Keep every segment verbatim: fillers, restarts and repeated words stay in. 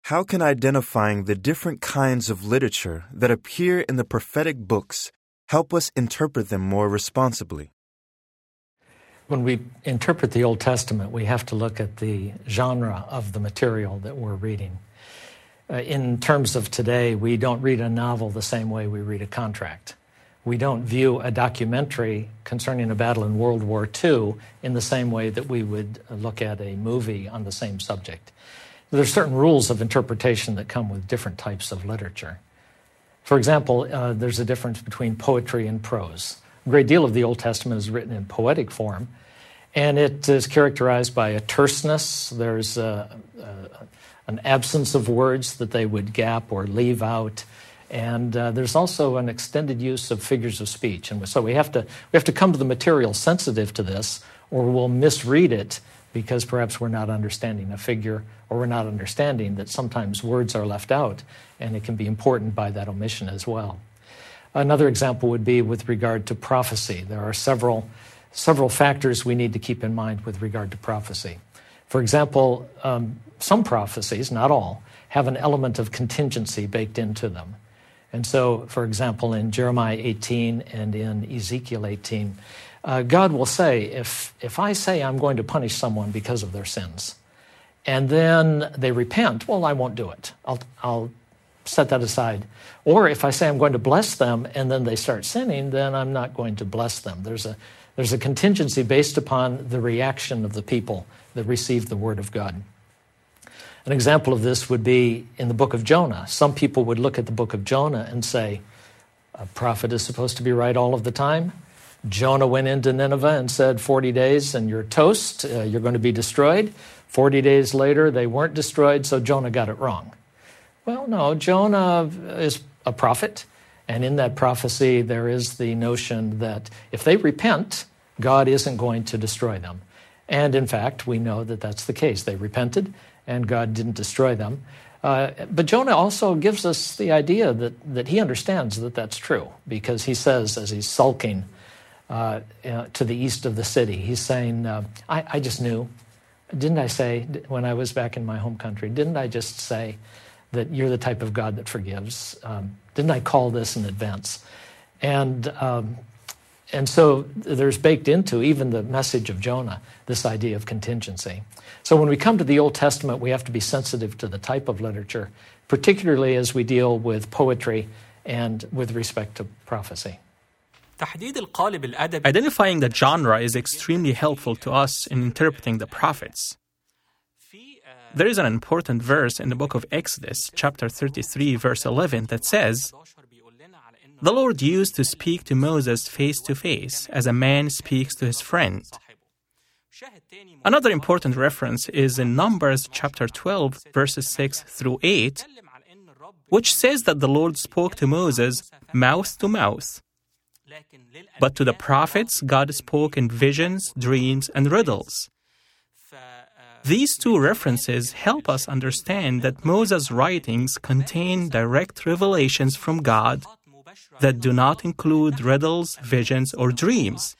how can identifying the different kinds of literature that appear in the prophetic books help us interpret them more responsibly? When we interpret the Old Testament, we have to look at the genre of the material that we're reading. Uh, in terms of today, we don't read a novel the same way we read a contract. We don't view a documentary concerning a battle in World War Two in the same way that we would look at a movie on the same subject. There are certain rules of interpretation that come with different types of literature. For example, uh, there's a difference between poetry and prose. A great deal of the Old Testament is written in poetic form, and it is characterized by a terseness. There's a, a, an absence of words that they would gap or leave out. And uh, there's also an extended use of figures of speech. And so we have to we have to come to the material sensitive to this, or we'll misread it because perhaps we're not understanding a figure, or we're not understanding that sometimes words are left out, and it can be important by that omission as well. Another example would be with regard to prophecy. There are several, several factors we need to keep in mind with regard to prophecy. For example, um, some prophecies, not all, have an element of contingency baked into them. And so, for example, in Jeremiah eighteen and in Ezekiel eighteen, uh, God will say, if, if I say I'm going to punish someone because of their sins, and then they repent, well, I won't do it. I'll, I'll set that aside. Or if I say I'm going to bless them and then they start sinning, then I'm not going to bless them. There's a, there's a contingency based upon the reaction of the people that receive the word of God. An example of this would be in the book of Jonah. Some people would look at the book of Jonah and say, a prophet is supposed to be right all of the time. Jonah went into Nineveh and said, forty days and you're toast, uh, you're going to be destroyed. forty days later, they weren't destroyed, so Jonah got it wrong. Well, no, Jonah is a prophet, and in that prophecy, there is the notion that if they repent, God isn't going to destroy them. And in fact, we know that that's the case. They repented, and God didn't destroy them. Uh, but Jonah also gives us the idea that, that he understands that that's true, because he says, as he's sulking uh, uh, to the east of the city, he's saying, uh, I, I just knew. Didn't I say, when I was back in my home country, didn't I just say that you're the type of God that forgives? Um, didn't I call this in advance? And um, and so there's baked into even the message of Jonah this idea of contingency. So when we come to the Old Testament, we have to be sensitive to the type of literature, particularly as we deal with poetry and with respect to prophecy. Identifying the genre is extremely helpful to us in interpreting the prophets. There is an important verse in the book of Exodus, chapter thirty-three, verse eleven, that says, "The Lord used to speak to Moses face to face, as a man speaks to his friend." Another important reference is in Numbers chapter twelve, verses six through eight, which says that the Lord spoke to Moses mouth to mouth. But to the prophets, God spoke in visions, dreams, and riddles. These two references help us understand that Moses' writings contain direct revelations from God that do not include riddles, visions, or dreams.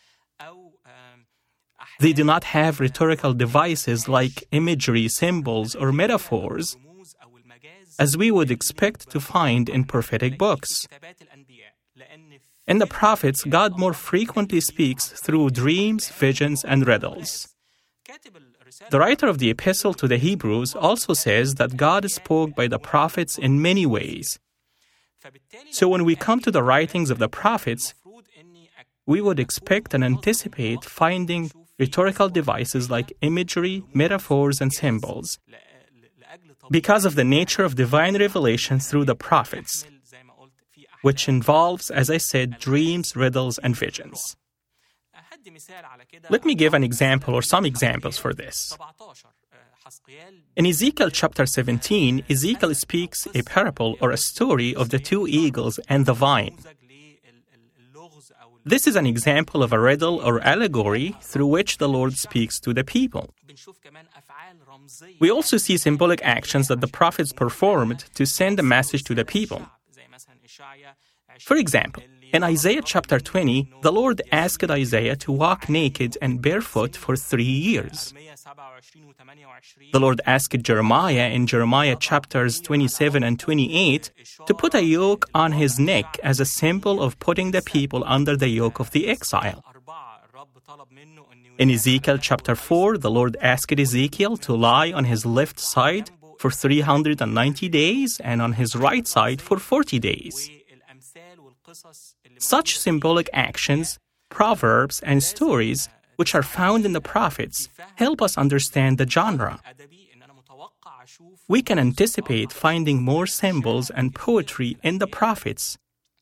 They do not have rhetorical devices like imagery, symbols, or metaphors, as we would expect to find in prophetic books. In the prophets, God more frequently speaks through dreams, visions, and riddles. The writer of the Epistle to the Hebrews also says that God spoke by the prophets in many ways. So when we come to the writings of the prophets, we would expect and anticipate finding rhetorical devices like imagery, metaphors, and symbols, because of the nature of divine revelation through the prophets, which involves, as I said, dreams, riddles, and visions. Let me give an example or some examples for this. In Ezekiel chapter seventeen, Ezekiel speaks a parable or a story of the two eagles and the vine. This is an example of a riddle or allegory through which the Lord speaks to the people. We also see symbolic actions that the prophets performed to send a message to the people. For example, in Isaiah chapter twenty, the Lord asked Isaiah to walk naked and barefoot for three years. The Lord asked Jeremiah in Jeremiah chapters twenty-seven and twenty-eight to put a yoke on his neck as a symbol of putting the people under the yoke of the exile. In Ezekiel chapter four, the Lord asked Ezekiel to lie on his left side for three hundred ninety days and on his right side for forty days. Such symbolic actions, proverbs, and stories, which are found in the prophets, help us understand the genre. We can anticipate finding more symbols and poetry in the prophets.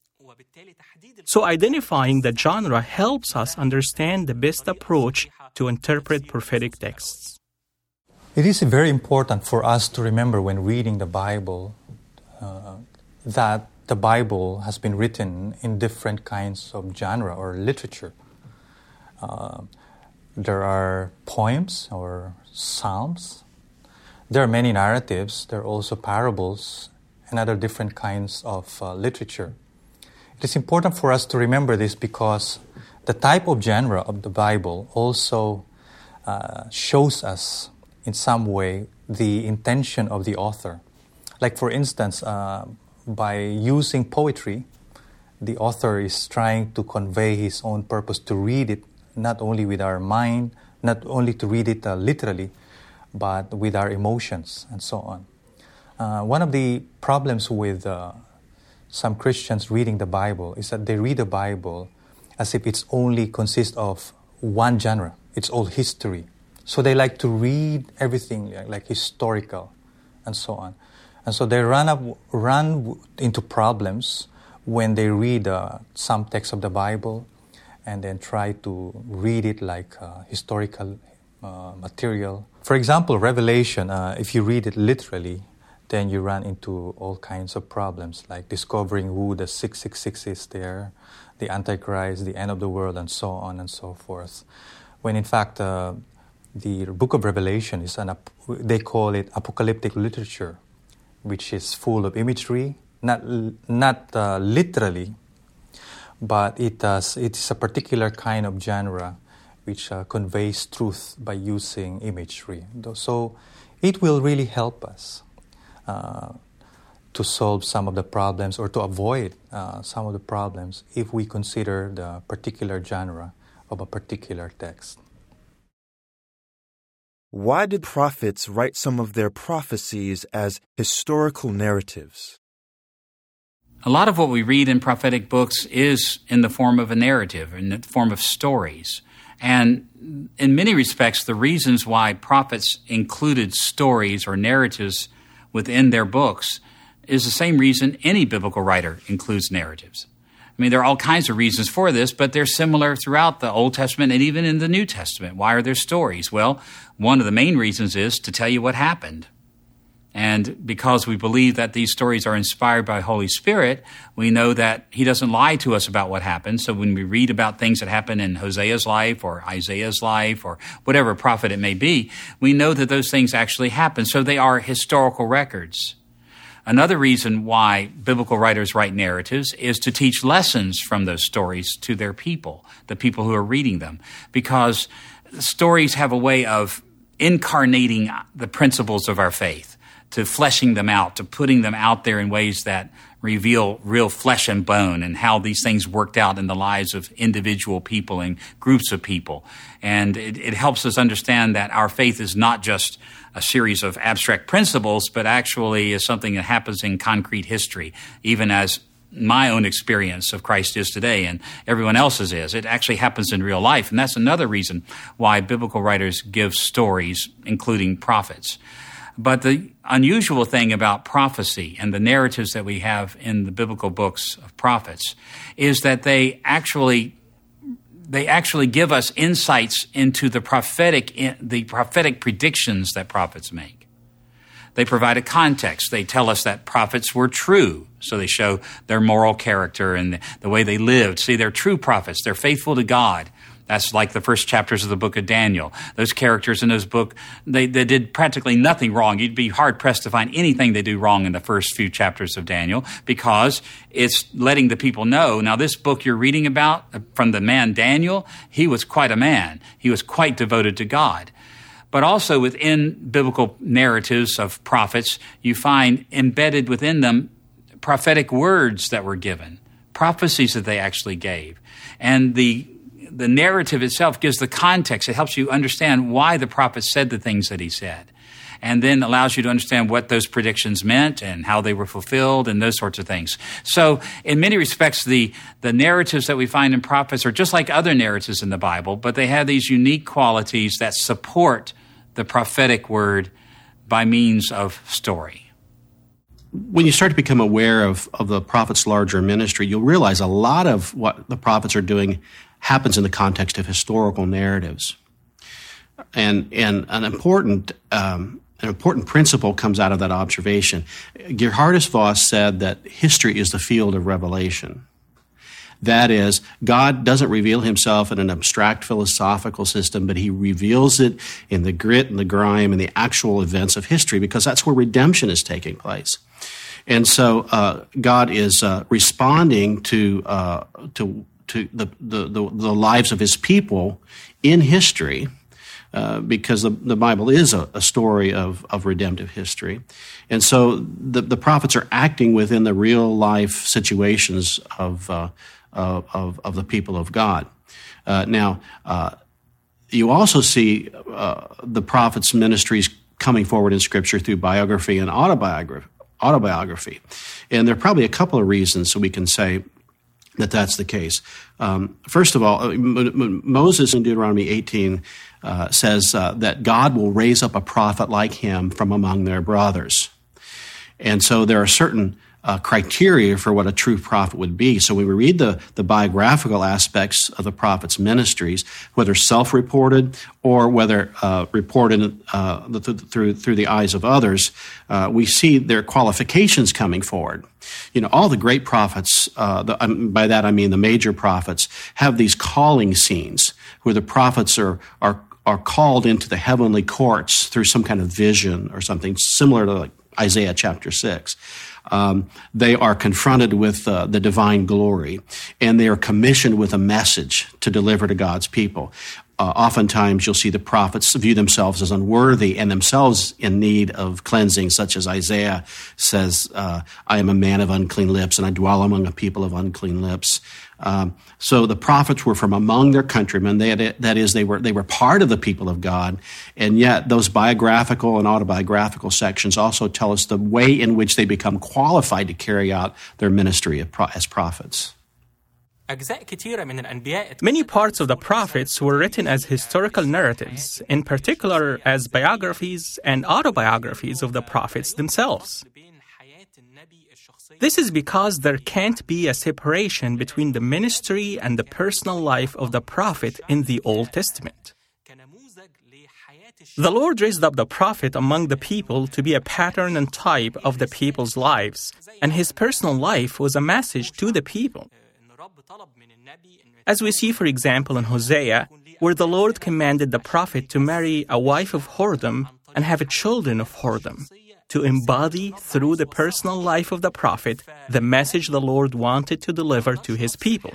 So identifying the genre helps us understand the best approach to interpret prophetic texts. It is very important for us to remember when reading the Bible uh, that the Bible has been written in different kinds of genre or literature. Uh, there are poems or psalms. There are many narratives. There are also parables and other different kinds of uh, literature. It is important for us to remember this because the type of genre of the Bible also uh, shows us in some way the intention of the author. Like for instance, uh, by using poetry, the author is trying to convey his own purpose, to read it not only with our mind, not only to read it uh, literally, but with our emotions and so on. Uh, one of the problems with uh, some Christians reading the Bible is that they read the Bible as if it's only consists of one genre. It's all history. So they like to read everything like, like historical and so on. And so they run up, run into problems when they read uh, some text of the Bible and then try to read it like uh, historical uh, material. For example, Revelation, uh, if you read it literally, then you run into all kinds of problems, like discovering who the six six six is there, the Antichrist, the end of the world, and so on and so forth. When in fact, uh, the book of Revelation is an, they call it apocalyptic literature, which is full of imagery, not not uh, literally, but it does. It is a particular kind of genre which uh, conveys truth by using imagery. So it will really help us uh, to solve some of the problems or to avoid uh, some of the problems if we consider the particular genre of a particular text. Why did prophets write some of their prophecies as historical narratives? A lot of what we read in prophetic books is in the form of a narrative, in the form of stories. And in many respects, the reasons why prophets included stories or narratives within their books is the same reason any biblical writer includes narratives. I mean, there are all kinds of reasons for this, but they're similar throughout the Old Testament and even in the New Testament. Why are there stories? Well, one of the main reasons is to tell you what happened. And because we believe that these stories are inspired by Holy Spirit, we know that He doesn't lie to us about what happened. So when we read about things that happen in Hosea's life or Isaiah's life or whatever prophet it may be, we know that those things actually happened. So they are historical records. Another reason why biblical writers write narratives is to teach lessons from those stories to their people, the people who are reading them, because stories have a way of incarnating the principles of our faith, to fleshing them out, to putting them out there in ways that reveal real flesh and bone and how these things worked out in the lives of individual people and groups of people. And it, it helps us understand that our faith is not just a series of abstract principles, but actually is something that happens in concrete history, even as my own experience of Christ is today and everyone else's is. It actually happens in real life. And that's another reason why biblical writers give stories, including prophets. But the unusual thing about prophecy and the narratives that we have in the biblical books of prophets is that they actually they actually give us insights into the prophetic the prophetic predictions that prophets make. They provide a context. They tell us that prophets were true, so they show their moral character and the way they lived. See, they're true prophets. They're faithful to God. That's like the first chapters of the book of Daniel. Those characters in those books, they, they did practically nothing wrong. You'd be hard-pressed to find anything they do wrong in the first few chapters of Daniel, because it's letting the people know, now this book you're reading about from the man Daniel, he was quite a man. He was quite devoted to God. But also within biblical narratives of prophets, you find embedded within them prophetic words that were given, prophecies that they actually gave. And the The narrative itself gives the context. It helps you understand why the prophet said the things that he said, and then allows you to understand what those predictions meant and how they were fulfilled and those sorts of things. So in many respects, the, the narratives that we find in prophets are just like other narratives in the Bible, but they have these unique qualities that support the prophetic word by means of story. When you start to become aware of, of the prophet's larger ministry, you'll realize a lot of what the prophets are doing happens in the context of historical narratives. And, and an important, um, an important principle comes out of that observation. Geerhardus Vos said that history is the field of revelation. That is, God doesn't reveal himself in an abstract philosophical system, but he reveals it in the grit and the grime and the actual events of history, because that's where redemption is taking place. And so uh, God is uh, responding to uh, to to the, the, the, the lives of his people in history, uh, because the, the Bible is a, a story of, of redemptive history. And so the, the prophets are acting within the real life situations of, uh, of, of the people of God. Uh, now, uh, you also see uh, the prophets' ministries coming forward in Scripture through biography and autobiography. autobiography. And there are probably a couple of reasons so we can say that that's the case. Um, first of all, Moses in Deuteronomy eighteen uh, says uh, that God will raise up a prophet like him from among their brothers. And so there are certain uh, criteria for what a true prophet would be. So when we read the, the biographical aspects of the prophet's ministries, whether self-reported or whether uh, reported uh, th- through through the eyes of others, uh, we see their qualifications coming forward. You know, all the great prophets, uh, the, um, by that I mean the major prophets, have these calling scenes where the prophets are are are called into the heavenly courts through some kind of vision or something similar to like Isaiah chapter six. Um, they are confronted with uh, the divine glory, and they are commissioned with a message to deliver to God's people. Uh, oftentimes, you'll see the prophets view themselves as unworthy and themselves in need of cleansing, such as Isaiah says, uh, I am a man of unclean lips, and I dwell among a people of unclean lips. Um, so the prophets were from among their countrymen. They had, that is, they were they were part of the people of God, and yet those biographical and autobiographical sections also tell us the way in which they become qualified to carry out their ministry as prophets. Many parts of the prophets were written as historical narratives, in particular as biographies and autobiographies of the prophets themselves. This is because there can't be a separation between the ministry and the personal life of the prophet in the Old Testament. The Lord raised up the prophet among the people to be a pattern and type of the people's lives, and his personal life was a message to the people. As we see, for example, in Hosea, where the Lord commanded the prophet to marry a wife of whoredom and have children of whoredom, to embody through the personal life of the prophet the message the Lord wanted to deliver to his people.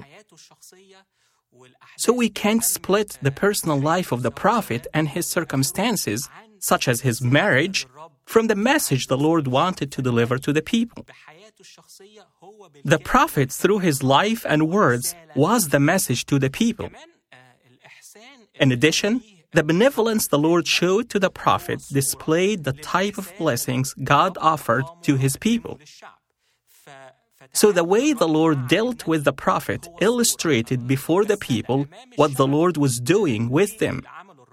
So we can't split the personal life of the prophet and his circumstances, such as his marriage, from the message the Lord wanted to deliver to the people. The prophet, through his life and words, was the message to the people. In addition, the benevolence the Lord showed to the prophet displayed the type of blessings God offered to his people. So the way the Lord dealt with the prophet illustrated before the people what the Lord was doing with them.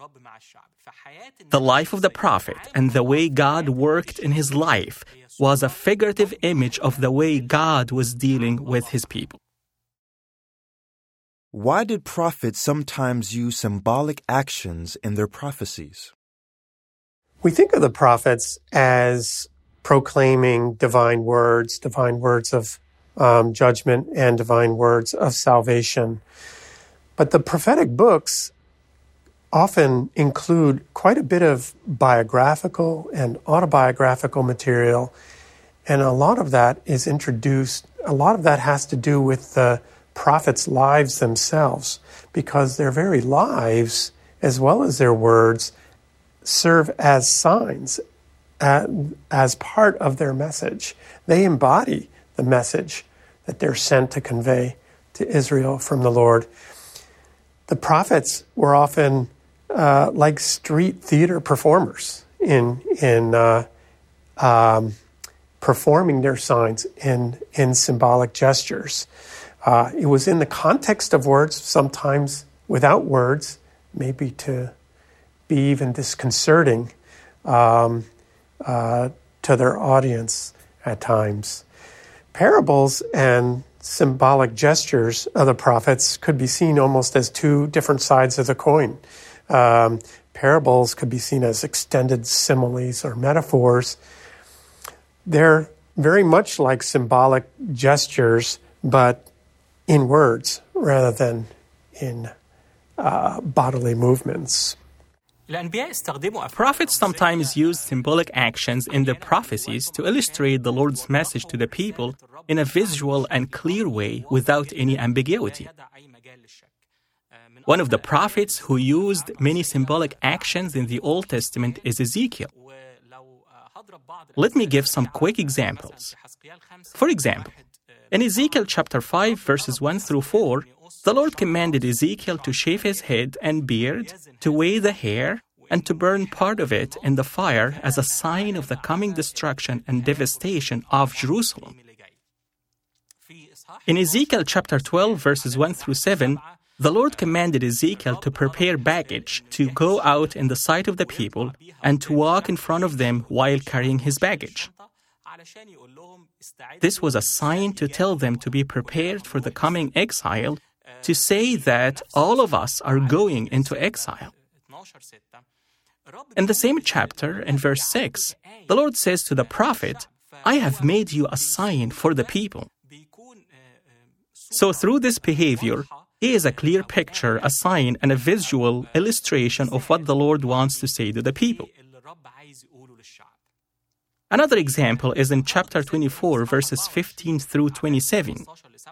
The life of the prophet and the way God worked in his life was a figurative image of the way God was dealing with his people. Why did prophets sometimes use symbolic actions in their prophecies? We think of the prophets as proclaiming divine words, divine words of um, judgment and divine words of salvation. But the prophetic books often include quite a bit of biographical and autobiographical material, and a lot of that is introduced, a lot of that has to do with the prophets' lives themselves, because their very lives, as well as their words, serve as signs, as part of their message. They embody the message that they're sent to convey to Israel from the Lord. The prophets were often uh, like street theater performers in in uh, um, performing their signs in in symbolic gestures. Uh, it was in the context of words, sometimes without words, maybe to be even disconcerting um, uh, to their audience at times. Parables and symbolic gestures of the prophets could be seen almost as two different sides of the coin. Um, parables could be seen as extended similes or metaphors. They're very much like symbolic gestures, but in words rather than in uh, bodily movements. Prophets sometimes use symbolic actions in their prophecies to illustrate the Lord's message to the people in a visual and clear way without any ambiguity. One of the prophets who used many symbolic actions in the Old Testament is Ezekiel. Let me give some quick examples. For example, in Ezekiel chapter five, verses one through four, the Lord commanded Ezekiel to shave his head and beard, to weigh the hair, and to burn part of it in the fire as a sign of the coming destruction and devastation of Jerusalem. In Ezekiel chapter twelve, verses one through seven, the Lord commanded Ezekiel to prepare baggage, to go out in the sight of the people, and to walk in front of them while carrying his baggage. This was a sign to tell them to be prepared for the coming exile, to say that all of us are going into exile. In the same chapter, in verse six, the Lord says to the prophet, "I have made you a sign for the people." So through this behavior, he is a clear picture, a sign, and a visual illustration of what the Lord wants to say to the people. Another example is in chapter twenty-four, verses fifteen through twenty-seven.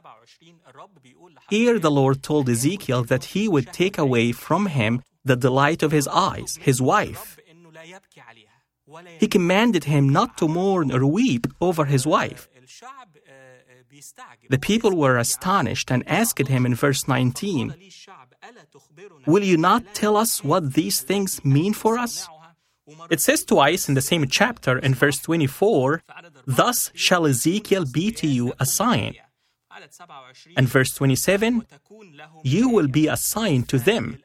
Here the Lord told Ezekiel that he would take away from him the delight of his eyes, his wife. He commanded him not to mourn or weep over his wife. The people were astonished and asked him in verse nineteen, "Will you not tell us what these things mean for us?" It says twice in the same chapter in verse twenty-four, "Thus shall Ezekiel be to you a sign." And verse twenty-seven, "You will be a sign to them."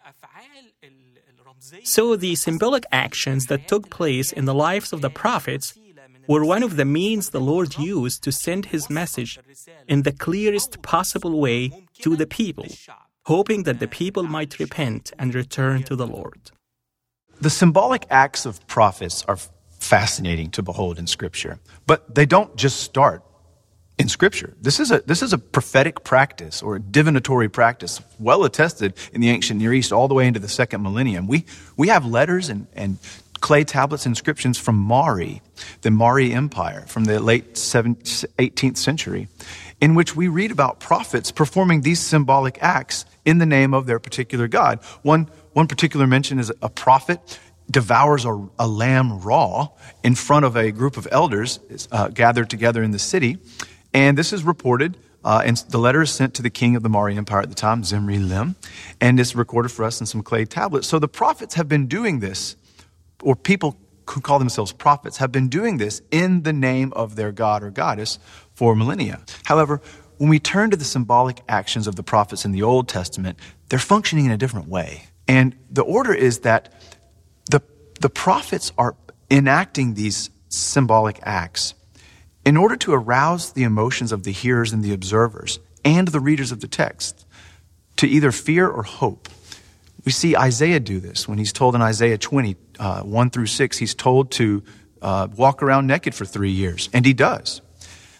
So the symbolic actions that took place in the lives of the prophets were one of the means the Lord used to send his message in the clearest possible way to the people, hoping that the people might repent and return to the Lord. The symbolic acts of prophets are fascinating to behold in Scripture, but they don't just start in Scripture. This is a this is a prophetic practice or a divinatory practice, well attested in the ancient Near East all the way into the second millennium. We we have letters and, and clay tablets, inscriptions from Mari, the Mari Empire, from the late eighteenth century, in which we read about prophets performing these symbolic acts in the name of their particular god. One one particular mention is a prophet devours a, a lamb raw in front of a group of elders uh, gathered together in the city. And this is reported, uh, and the letter is sent to the king of the Mari Empire at the time, Zimri Lim, and it's recorded for us in some clay tablets. So the prophets have been doing this, or people who call themselves prophets have been doing this in the name of their god or goddess for millennia. However, when we turn to the symbolic actions of the prophets in the Old Testament, they're functioning in a different way. And the order is that the, the prophets are enacting these symbolic acts in order to arouse the emotions of the hearers and the observers and the readers of the text to either fear or hope. We see Isaiah do this when he's told in Isaiah twenty, uh, one through six, he's told to uh, walk around naked for three years, and he does.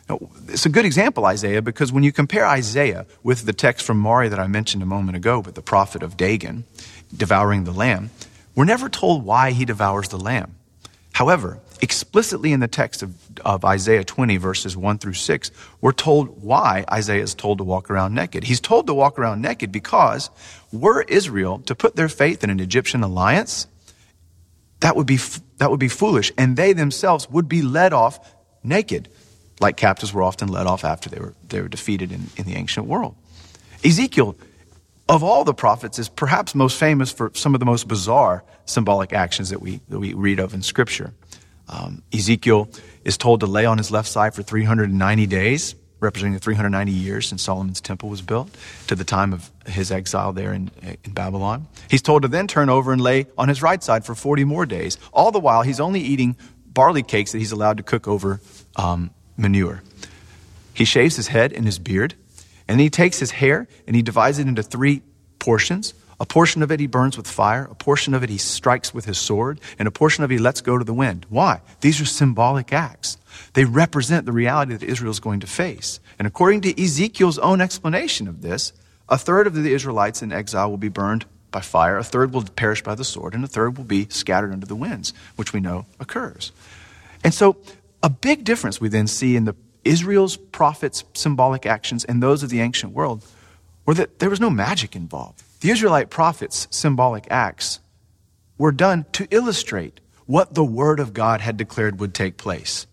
Now, it's a good example, Isaiah, because when you compare Isaiah with the text from Mari that I mentioned a moment ago, with the prophet of Dagon devouring the lamb, we're never told why he devours the lamb. However, explicitly in the text of, of Isaiah twenty, verses one through six, we're told why Isaiah is told to walk around naked. He's told to walk around naked because were Israel to put their faith in an Egyptian alliance, that would be that would be foolish, and they themselves would be led off naked, like captives were often led off after they were they were defeated in, in the ancient world. Ezekiel, of all the prophets, is perhaps most famous for some of the most bizarre symbolic actions that we that we read of in Scripture. Um, Ezekiel is told to lay on his left side for three hundred ninety days, representing the three hundred ninety years since Solomon's temple was built, to the time of his exile there in, in Babylon. He's told to then turn over and lay on his right side for forty more days. All the while, he's only eating barley cakes that he's allowed to cook over um, manure. He shaves his head and his beard, and then he takes his hair and he divides it into three portions. A portion of it he burns with fire, a portion of it he strikes with his sword, and a portion of it he lets go to the wind. Why? These are symbolic acts. They represent the reality that Israel is going to face. And according to Ezekiel's own explanation of this, a third of the Israelites in exile will be burned by fire, a third will perish by the sword, and a third will be scattered under the winds, which we know occurs. And so a big difference we then see in the Israel's prophets' symbolic actions and those of the ancient world were that there was no magic involved. The Israelite prophets' symbolic acts were done to illustrate what the Word of God had declared would take place.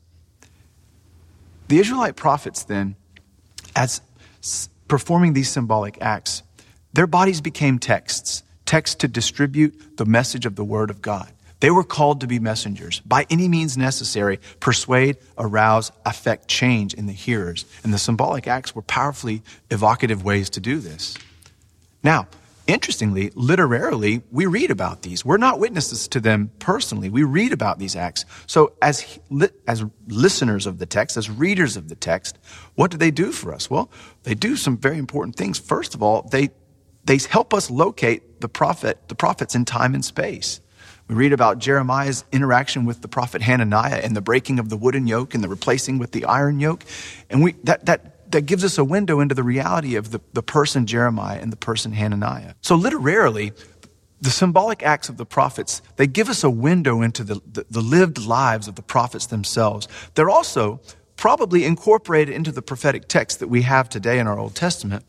The Israelite prophets then, as performing these symbolic acts, their bodies became texts, texts to distribute the message of the Word of God. They were called to be messengers, by any means necessary, persuade, arouse, affect change in the hearers. And the symbolic acts were powerfully evocative ways to do this. Now, interestingly, literarily, we read about these. We're not witnesses to them personally. We read about these acts. So as, as listeners of the text, as readers of the text, what do they do for us? Well, they do some very important things. First of all, they, they help us locate the prophet, the prophets in time and space. We read about Jeremiah's interaction with the prophet Hananiah and the breaking of the wooden yoke and the replacing with the iron yoke. And we that that that gives us a window into the reality of the, the person Jeremiah and the person Hananiah. So literarily, the symbolic acts of the prophets, they give us a window into the, the, the lived lives of the prophets themselves. They're also probably incorporated into the prophetic text that we have today in our Old Testament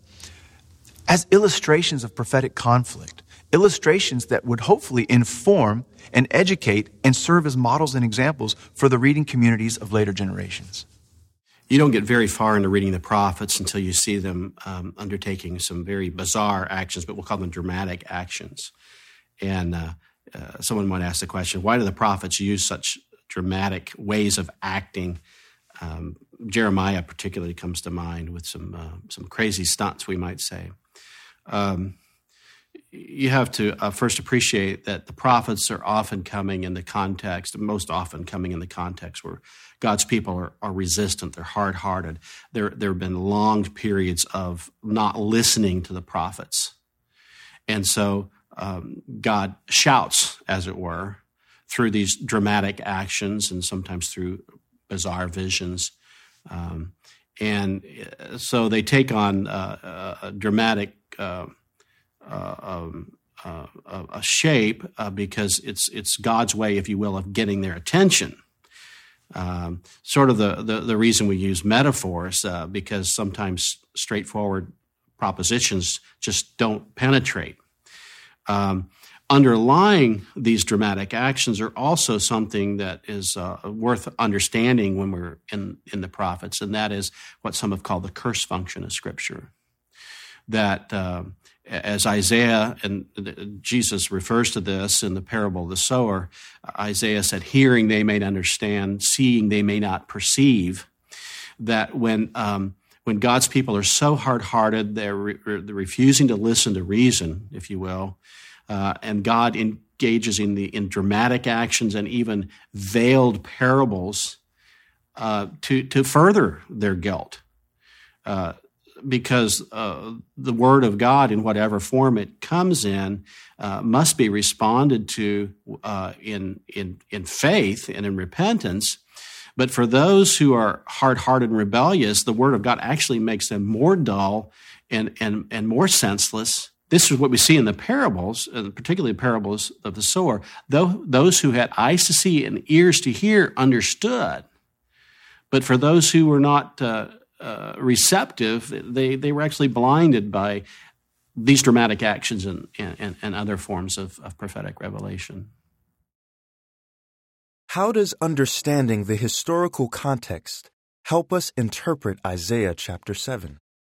as illustrations of prophetic conflict, illustrations that would hopefully inform and educate and serve as models and examples for the reading communities of later generations. You don't get very far into reading the prophets until you see them um, undertaking some very bizarre actions, but we'll call them dramatic actions. And uh, uh, someone might ask the question, why do the prophets use such dramatic ways of acting? Um, Jeremiah particularly comes to mind with some uh, some crazy stunts, we might say. Um, you have to uh, first appreciate that the prophets are often coming in the context, most often coming in the context where God's people are, are resistant, they're hard-hearted. There, there have been long periods of not listening to the prophets. And so um, God shouts, as it were, through these dramatic actions and sometimes through bizarre visions. Um, and so they take on uh, a dramatic uh, uh, um, uh, a shape uh, because it's it's God's way, if you will, of getting their attention. Um, sort of the, the, the reason we use metaphors, uh, because sometimes straightforward propositions just don't penetrate. Um, underlying these dramatic actions are also something that is uh, worth understanding when we're in, in the prophets, and that is what some have called the curse function of Scripture. That uh, as Isaiah, and Jesus refers to this in the parable of the sower, Isaiah said, hearing they may understand, seeing they may not perceive, that when um, when God's people are so hard-hearted, they're, re- they're refusing to listen to reason, if you will, uh, and God engages in the in dramatic actions and even veiled parables uh, to, to further their guilt. Uh, because uh, the Word of God, in whatever form it comes in, uh, must be responded to uh, in, in, in faith and in repentance. But for those who are hard-hearted and rebellious, the Word of God actually makes them more dull and, and, and more senseless. This is what we see in the parables, particularly the parables of the sower. Though those who had eyes to see and ears to hear understood. But for those who were not uh, uh, receptive, they, they were actually blinded by these dramatic actions and, and, and other forms of, of prophetic revelation. How does understanding the historical context help us interpret Isaiah chapter seven?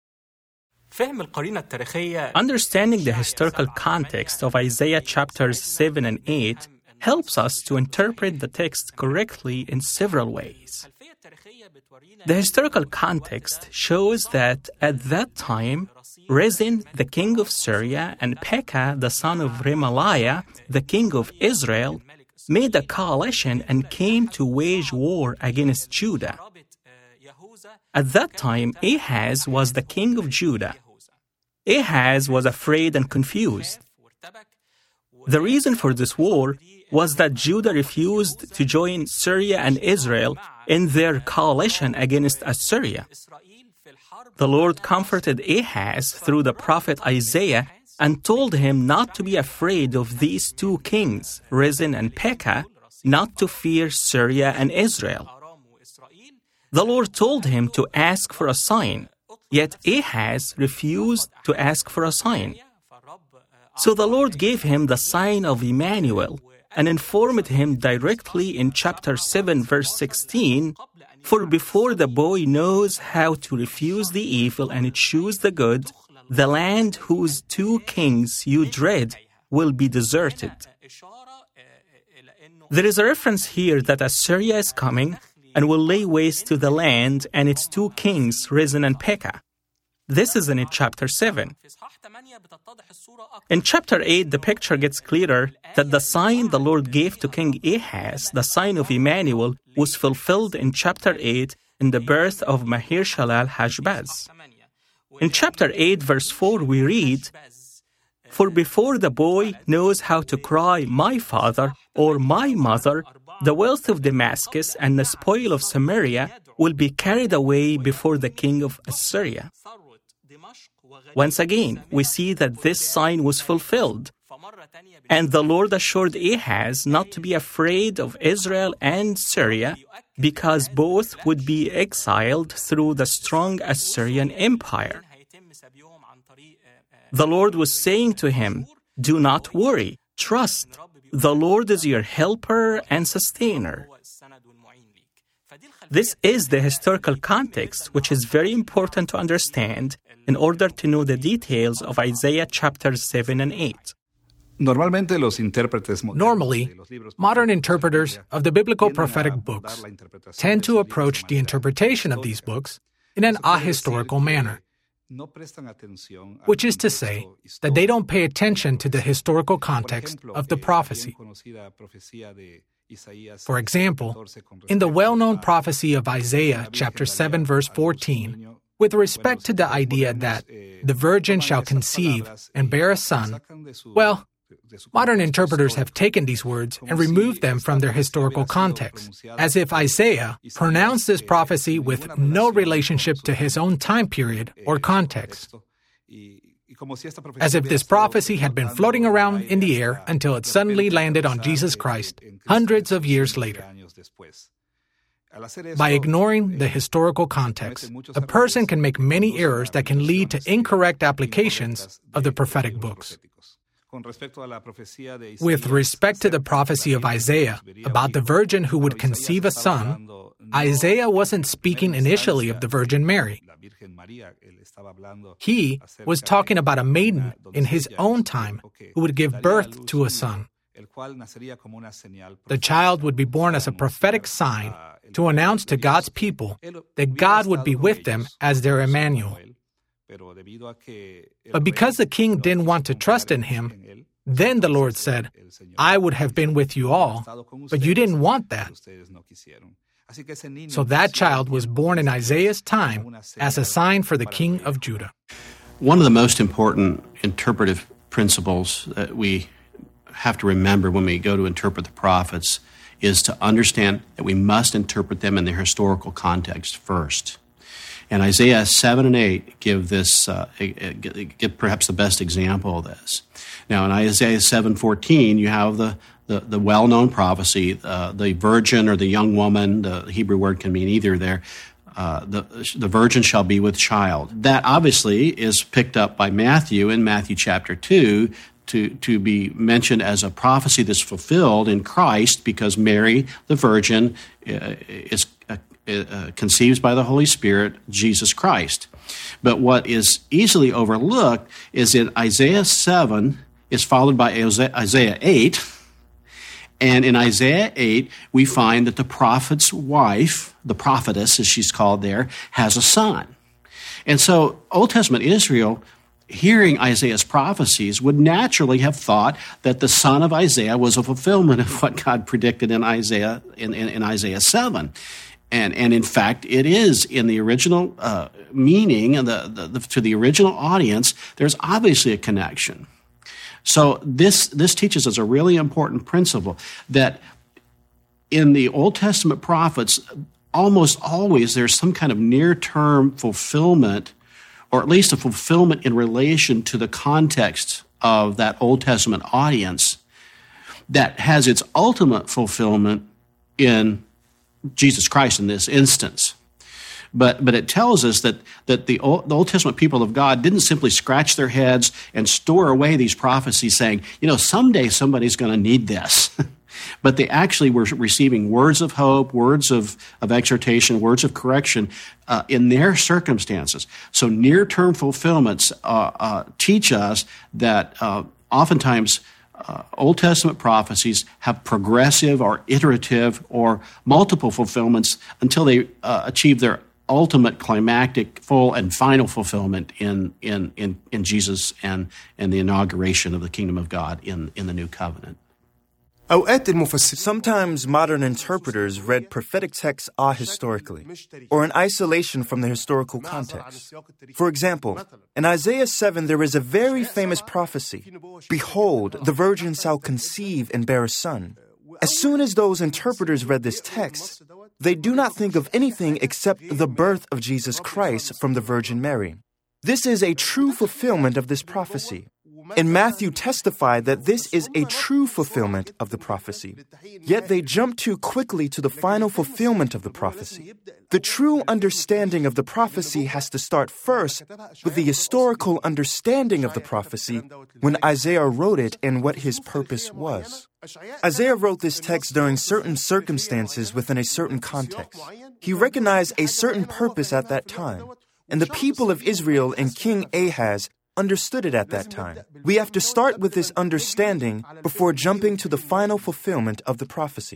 Understanding the historical context of Isaiah chapters seven and eight helps us to interpret the text correctly in several ways. The historical context shows that at that time, Rezin, the king of Syria, and Pekah, the son of Remaliah, the king of Israel, made a coalition and came to wage war against Judah. At that time, Ahaz was the king of Judah. Ahaz was afraid and confused. The reason for this war was that Judah refused to join Syria and Israel in their coalition against Assyria. The Lord comforted Ahaz through the prophet Isaiah and told him not to be afraid of these two kings, Rezin and Pekah, not to fear Syria and Israel. The Lord told him to ask for a sign, yet Ahaz refused to ask for a sign. So the Lord gave him the sign of Emmanuel and informed him directly in chapter seven, verse sixteen, "For before the boy knows how to refuse the evil and choose the good, the land whose two kings you dread will be deserted." There is a reference here that Assyria is coming and will lay waste to the land and its two kings, Rezin and Pekah. This is in chapter seven. In chapter eight, the picture gets clearer that the sign the Lord gave to King Ahaz, the sign of Emmanuel, was fulfilled in chapter eight in the birth of Maher-shalal-Hash-baz. In chapter eight, verse four, we read, "For before the boy knows how to cry, 'My father,' or 'My mother,' the wealth of Damascus and the spoil of Samaria will be carried away before the king of Assyria." Once again, we see that this sign was fulfilled. And the Lord assured Ahaz not to be afraid of Israel and Syria, because both would be exiled through the strong Assyrian Empire. The Lord was saying to him, "Do not worry, trust. The Lord is your helper and sustainer." This is the historical context, which is very important to understand in order to know the details of Isaiah chapters seven and eight. Normally, modern interpreters of the biblical prophetic books tend to approach the interpretation of these books in an ahistorical manner, which is to say that they don't pay attention to the historical context of the prophecy. For example, in the well-known prophecy of Isaiah chapter seven, verse fourteen, with respect to the idea that the virgin shall conceive and bear a son, well, modern interpreters have taken these words and removed them from their historical context, as if Isaiah pronounced this prophecy with no relationship to his own time period or context, as if this prophecy had been floating around in the air until it suddenly landed on Jesus Christ hundreds of years later. By ignoring the historical context, a person can make many errors that can lead to incorrect applications of the prophetic books. With respect to the prophecy of Isaiah about the virgin who would conceive a son, Isaiah wasn't speaking initially of the Virgin Mary. He was talking about a maiden in his own time who would give birth to a son. The child would be born as a prophetic sign to announce to God's people that God would be with them as their Emmanuel. But because the king didn't want to trust in him, then the Lord said, "I would have been with you all, but you didn't want that." So that child was born in Isaiah's time as a sign for the king of Judah. One of the most important interpretive principles that we have to remember when we go to interpret the prophets is to understand that we must interpret them in their historical context first. And Isaiah seven and eight give this, uh, give perhaps the best example of this. Now, in Isaiah seven fourteen, you have the, the, the well-known prophecy, uh, the virgin or the young woman, the Hebrew word can mean either there, uh, the, the virgin shall be with child. That obviously is picked up by Matthew in Matthew chapter two to, to be mentioned as a prophecy that's fulfilled in Christ because Mary, the virgin, uh, is uh, Uh, conceives by the Holy Spirit, Jesus Christ. But what is easily overlooked is that Isaiah seven is followed by Isaiah eight. And in Isaiah eight, we find that the prophet's wife, the prophetess as she's called there, has a son. And so Old Testament Israel, hearing Isaiah's prophecies, would naturally have thought that the son of Isaiah was a fulfillment of what God predicted in Isaiah in, in, in Isaiah seven. And, and in fact, it is in the original uh, meaning, and the, the, the, to the original audience, there's obviously a connection. So this, this teaches us a really important principle that in the Old Testament prophets, almost always there's some kind of near-term fulfillment, or at least a fulfillment in relation to the context of that Old Testament audience that has its ultimate fulfillment in Jesus Christ in this instance. But but it tells us that, that the, Old, the Old Testament people of God didn't simply scratch their heads and store away these prophecies saying, you know, someday somebody's going to need this. But they actually were receiving words of hope, words of, of exhortation, words of correction uh, in their circumstances. So near-term fulfillments uh, uh, teach us that uh, oftentimes Uh, Old Testament prophecies have progressive or iterative or multiple fulfillments until they uh, achieve their ultimate climactic, full, and final fulfillment in in in, in Jesus and, and the inauguration of the kingdom of God in, in the new covenant. Sometimes modern interpreters read prophetic texts ahistorically, or in isolation from the historical context. For example, in Isaiah seven, there is a very famous prophecy, "Behold, the virgin shall conceive and bear a son." As soon as those interpreters read this text, they do not think of anything except the birth of Jesus Christ from the Virgin Mary. This is a true fulfillment of this prophecy. And Matthew testified that this is a true fulfillment of the prophecy. Yet they jump too quickly to the final fulfillment of the prophecy. The true understanding of the prophecy has to start first with the historical understanding of the prophecy when Isaiah wrote it and what his purpose was. Isaiah wrote this text during certain circumstances within a certain context. He recognized a certain purpose at that time, and the people of Israel and King Ahaz understood it at that time. We have to start with this understanding before jumping to the final fulfillment of the prophecy.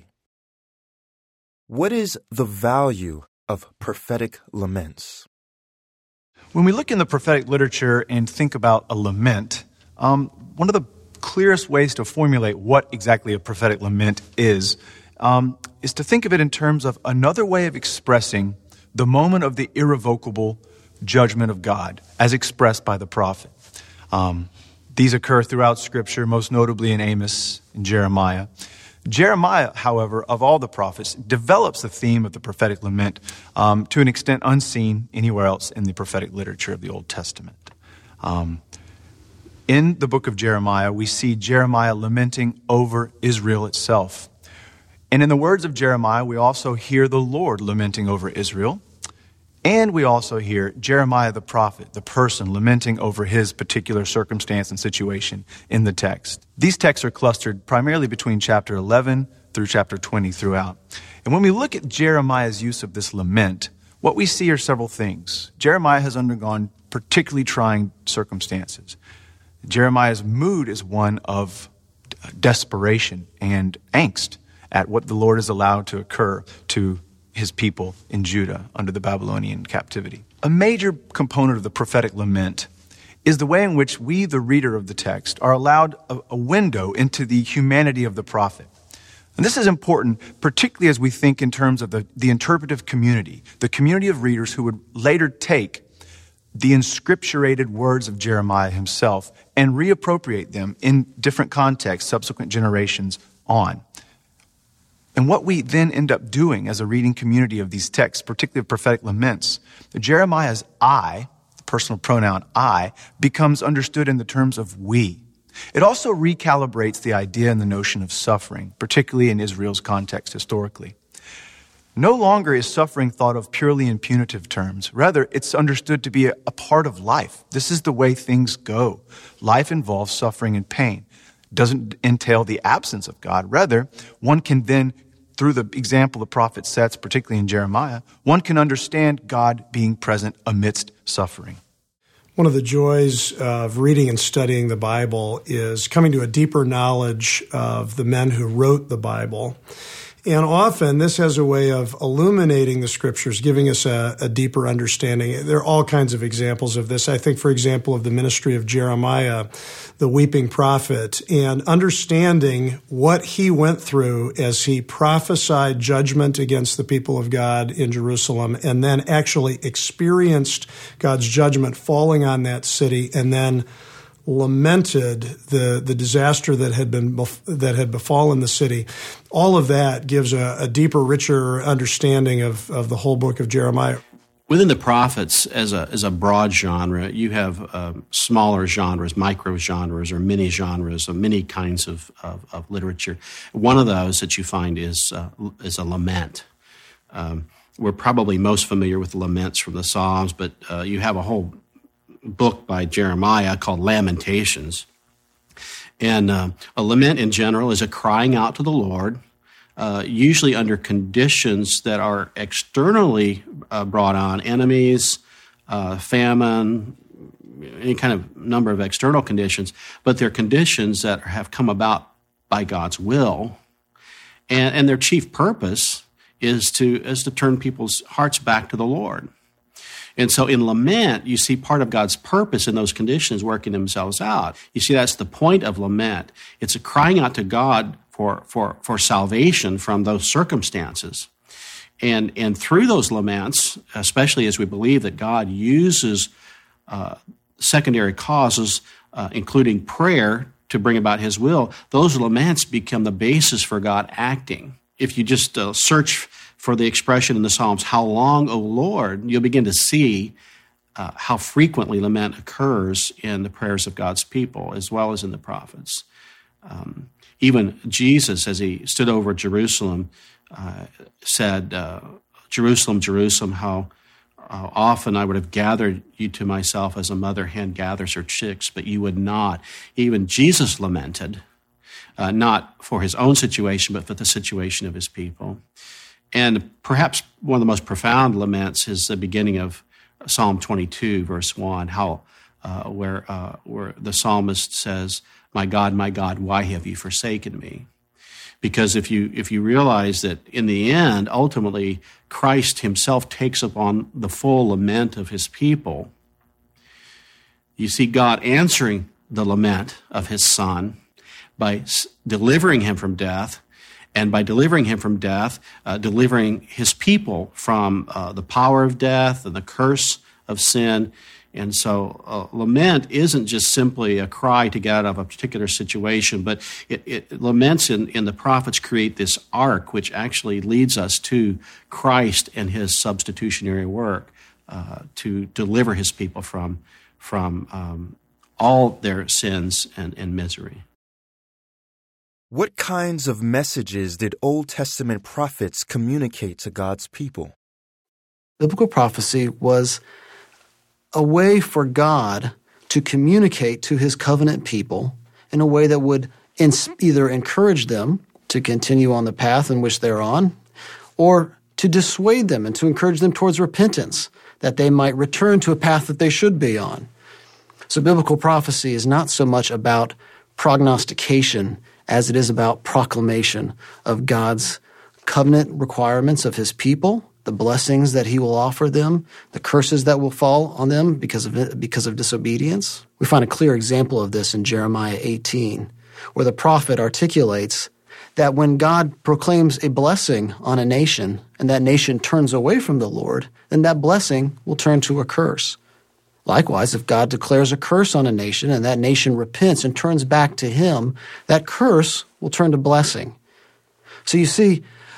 What is the value of prophetic laments? When we look in the prophetic literature and think about a lament, um, one of the clearest ways to formulate what exactly a prophetic lament is, um, is to think of it in terms of another way of expressing the moment of the irrevocable judgment of God, as expressed by the prophet. Um, these occur throughout Scripture, most notably in Amos and Jeremiah. Jeremiah, however, of all the prophets, develops the theme of the prophetic lament um, to an extent unseen anywhere else in the prophetic literature of the Old Testament. Um, in the book of Jeremiah, we see Jeremiah lamenting over Israel itself. And in the words of Jeremiah, we also hear the Lord lamenting over Israel. And we also hear Jeremiah the prophet, the person, lamenting over his particular circumstance and situation in the text. These texts are clustered primarily between chapter eleven through chapter twenty throughout. And when we look at Jeremiah's use of this lament, what we see are several things. Jeremiah has undergone particularly trying circumstances. Jeremiah's mood is one of desperation and angst at what the Lord has allowed to occur to his people in Judah under the Babylonian captivity. A major component of the prophetic lament is the way in which we, the reader of the text, are allowed a, a window into the humanity of the prophet. And this is important, particularly as we think in terms of the, the interpretive community, the community of readers who would later take the inscripturated words of Jeremiah himself and reappropriate them in different contexts, subsequent generations on. And what we then end up doing as a reading community of these texts, particularly of prophetic laments, Jeremiah's I, the personal pronoun I, becomes understood in the terms of we. It also recalibrates the idea and the notion of suffering, particularly in Israel's context historically. No longer is suffering thought of purely in punitive terms. Rather, it's understood to be a, a part of life. This is the way things go. Life involves suffering and pain. It doesn't entail the absence of God. Rather, one can then, through the example the prophet sets, particularly in Jeremiah, one can understand God being present amidst suffering. One of the joys of reading and studying the Bible is coming to a deeper knowledge of the men who wrote the Bible. And often this has a way of illuminating the scriptures, giving us a, a deeper understanding. There are all kinds of examples of this. I think, for example, of the ministry of Jeremiah, the weeping prophet, and understanding what he went through as he prophesied judgment against the people of God in Jerusalem, and then actually experienced God's judgment falling on that city, and then lamented the the disaster that had been that had befallen the city. All of that gives a, a deeper, richer understanding of, of the whole book of Jeremiah. Within the prophets, as a as a broad genre, you have uh, smaller genres, micro genres, or mini genres, of many kinds of, of, of literature. One of those that you find is uh, is a lament. Um, we're probably most familiar with the laments from the Psalms, but uh, you have a whole book by Jeremiah called Lamentations. And uh, a lament in general is a crying out to the Lord, uh, usually under conditions that are externally uh, brought on, enemies, uh, famine, any kind of number of external conditions, but they're conditions that have come about by God's will. And, and their chief purpose is to, is to turn people's hearts back to the Lord. And so in lament, you see part of God's purpose in those conditions working themselves out. You see, that's the point of lament. It's a crying out to God for, for, for salvation from those circumstances. And, and through those laments, especially as we believe that God uses uh, secondary causes, uh, including prayer, to bring about his will, those laments become the basis for God acting. If you just uh, search for the expression in the Psalms, how long, O Lord, you'll begin to see uh, how frequently lament occurs in the prayers of God's people, as well as in the prophets. Um, even Jesus, as he stood over Jerusalem, uh, said, uh, Jerusalem, Jerusalem, how uh, often I would have gathered you to myself as a mother hen gathers her chicks, but you would not. Even Jesus lamented, uh, not for his own situation, but for the situation of his people. And perhaps one of the most profound laments is the beginning of Psalm twenty-two, verse one, how uh, where uh, where the psalmist says, "My God, my God, why have you forsaken me?" Because if you if you realize that in the end, ultimately, Christ himself takes upon the full lament of his people, you see God answering the lament of his Son by delivering him from death. And by delivering him from death, uh, delivering his people from uh, the power of death and the curse of sin. And so uh, lament isn't just simply a cry to get out of a particular situation, but it, it laments in, in the prophets create this arc, which actually leads us to Christ and his substitutionary work uh, to deliver his people from, from um, all their sins and, and misery. What kinds of messages did Old Testament prophets communicate to God's people? Biblical prophecy was a way for God to communicate to his covenant people in a way that would either encourage them to continue on the path in which they're on, or to dissuade them and to encourage them towards repentance, that they might return to a path that they should be on. So biblical prophecy is not so much about prognostication as it is about proclamation of God's covenant requirements of his people, the blessings that he will offer them, the curses that will fall on them because of because of disobedience. We find a clear example of this in Jeremiah eighteen, where the prophet articulates that when God proclaims a blessing on a nation and that nation turns away from the Lord, then that blessing will turn to a curse. Likewise, if God declares a curse on a nation and that nation repents and turns back to him, that curse will turn to blessing. So you see,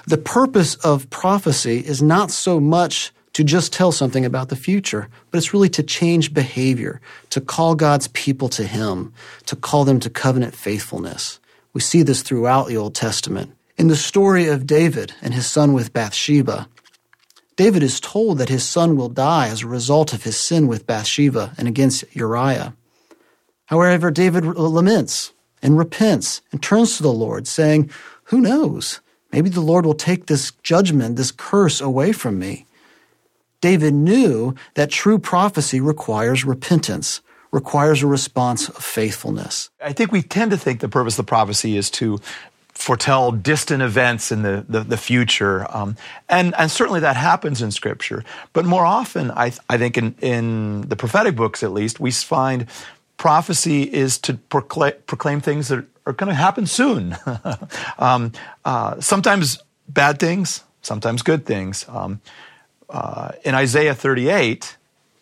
The purpose of prophecy is not so much to just tell something about the future, but it's really to change behavior, to call God's people to Him, to call them to covenant faithfulness. We see this throughout the Old Testament. In the story of David and his son with Bathsheba, David is told that his son will die as a result of his sin with Bathsheba and against Uriah. However, David laments and repents and turns to the Lord, saying, "Who knows? Maybe the Lord will take this judgment, this curse away from me." David knew that true prophecy requires repentance, requires a response of faithfulness. I think we tend to think the purpose of the prophecy is to foretell distant events in the, the, the future. Um, and, and certainly that happens in Scripture. But more often, I, I think in, in the prophetic books at least, we find prophecy is to proclaim, proclaim things that are going to happen soon. um, uh, sometimes bad things, sometimes good things. Um, uh, in Isaiah thirty-eight,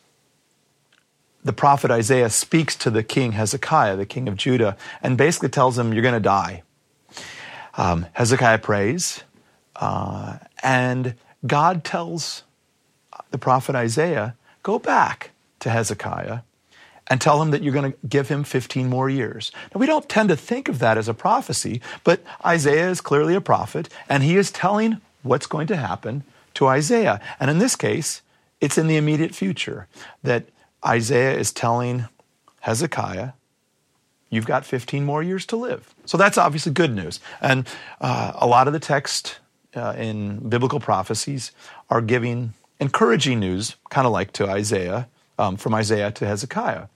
the prophet Isaiah speaks to the king Hezekiah, the king of Judah, and basically tells him, you're going to die. Um, Hezekiah prays, uh, and God tells the prophet Isaiah, go back to Hezekiah and tell him that you're going to give him fifteen more years. Now, we don't tend to think of that as a prophecy, but Isaiah is clearly a prophet, and he is telling what's going to happen to Isaiah. And in this case, it's in the immediate future that Isaiah is telling Hezekiah, you've got fifteen more years to live. So that's obviously good news. And uh, a lot of the text uh, in biblical prophecies are giving encouraging news, kind of like to Isaiah, um, from Isaiah to Hezekiah.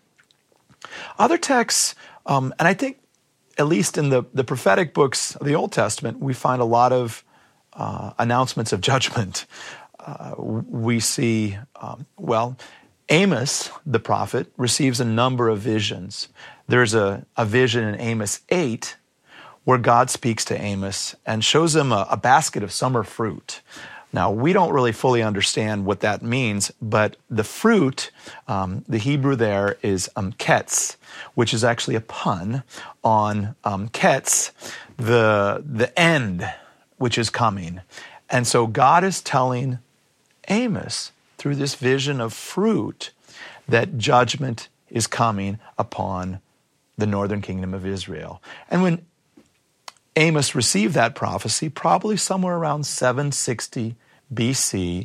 Other texts, um, and I think at least in the, the prophetic books of the Old Testament, we find a lot of uh, announcements of judgment. Uh, we see, um, well, Amos, the prophet, receives a number of visions. There's a, a vision in Amos eight where God speaks to Amos and shows him a, a basket of summer fruit. Now, we don't really fully understand what that means, but the fruit, um, the Hebrew there is um, ketz, which is actually a pun on um, ketz, the, the end, which is coming. And so God is telling Amos through this vision of fruit that judgment is coming upon the northern kingdom of Israel. And when Amos received that prophecy, probably somewhere around seven sixty B C,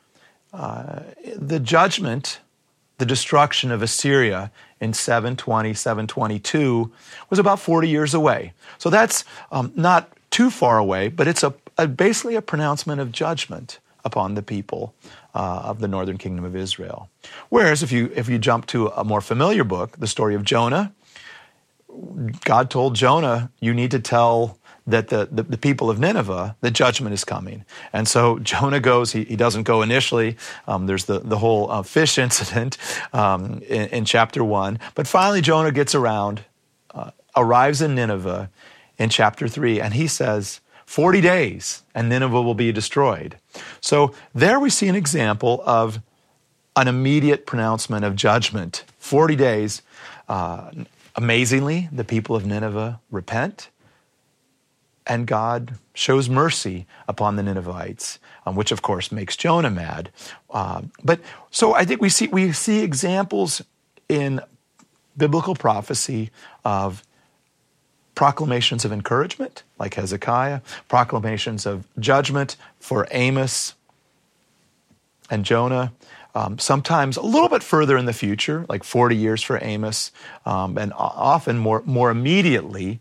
uh, the judgment, the destruction of Assyria in seven twenty, seven twenty-two was about forty years away. So that's um, not too far away, but it's a, a basically a pronouncement of judgment upon the people uh, of the northern kingdom of Israel. Whereas if you if you jump to a more familiar book, the story of Jonah, God told Jonah, you need to tell that the, the, the people of Nineveh, the judgment is coming. And so Jonah goes, he, he doesn't go initially. Um, there's the, the whole uh, fish incident um, in, in chapter one. But finally Jonah gets around, uh, arrives in Nineveh in chapter three, and he says, forty days and Nineveh will be destroyed. So there we see an example of an immediate pronouncement of judgment. forty days. Uh, amazingly, the people of Nineveh repent, and God shows mercy upon the Ninevites, um, which of course makes Jonah mad. Uh, but so I think we see we see examples in biblical prophecy of proclamations of encouragement, like Hezekiah, proclamations of judgment for Amos and Jonah, um, sometimes a little bit further in the future, like forty years for Amos, um, and often more, more immediately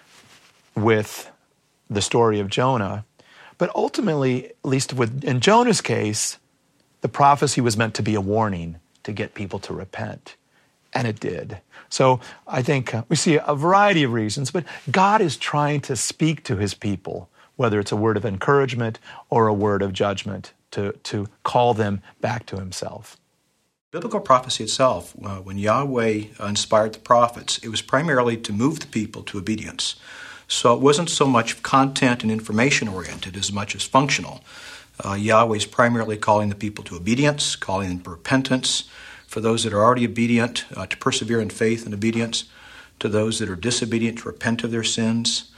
with the story of Jonah. But ultimately, at least with, in Jonah's case, the prophecy was meant to be a warning to get people to repent. And it did. So I think uh, we see a variety of reasons, but God is trying to speak to his people, whether it's a word of encouragement or a word of judgment, to, to call them back to himself. Biblical prophecy itself, uh, when Yahweh inspired the prophets, it was primarily to move the people to obedience. So it wasn't so much content and information oriented as much as functional. Uh, Yahweh is primarily calling the people to obedience, calling them to repentance, for those that are already obedient, uh, to persevere in faith and obedience, to those that are disobedient, to repent of their sins.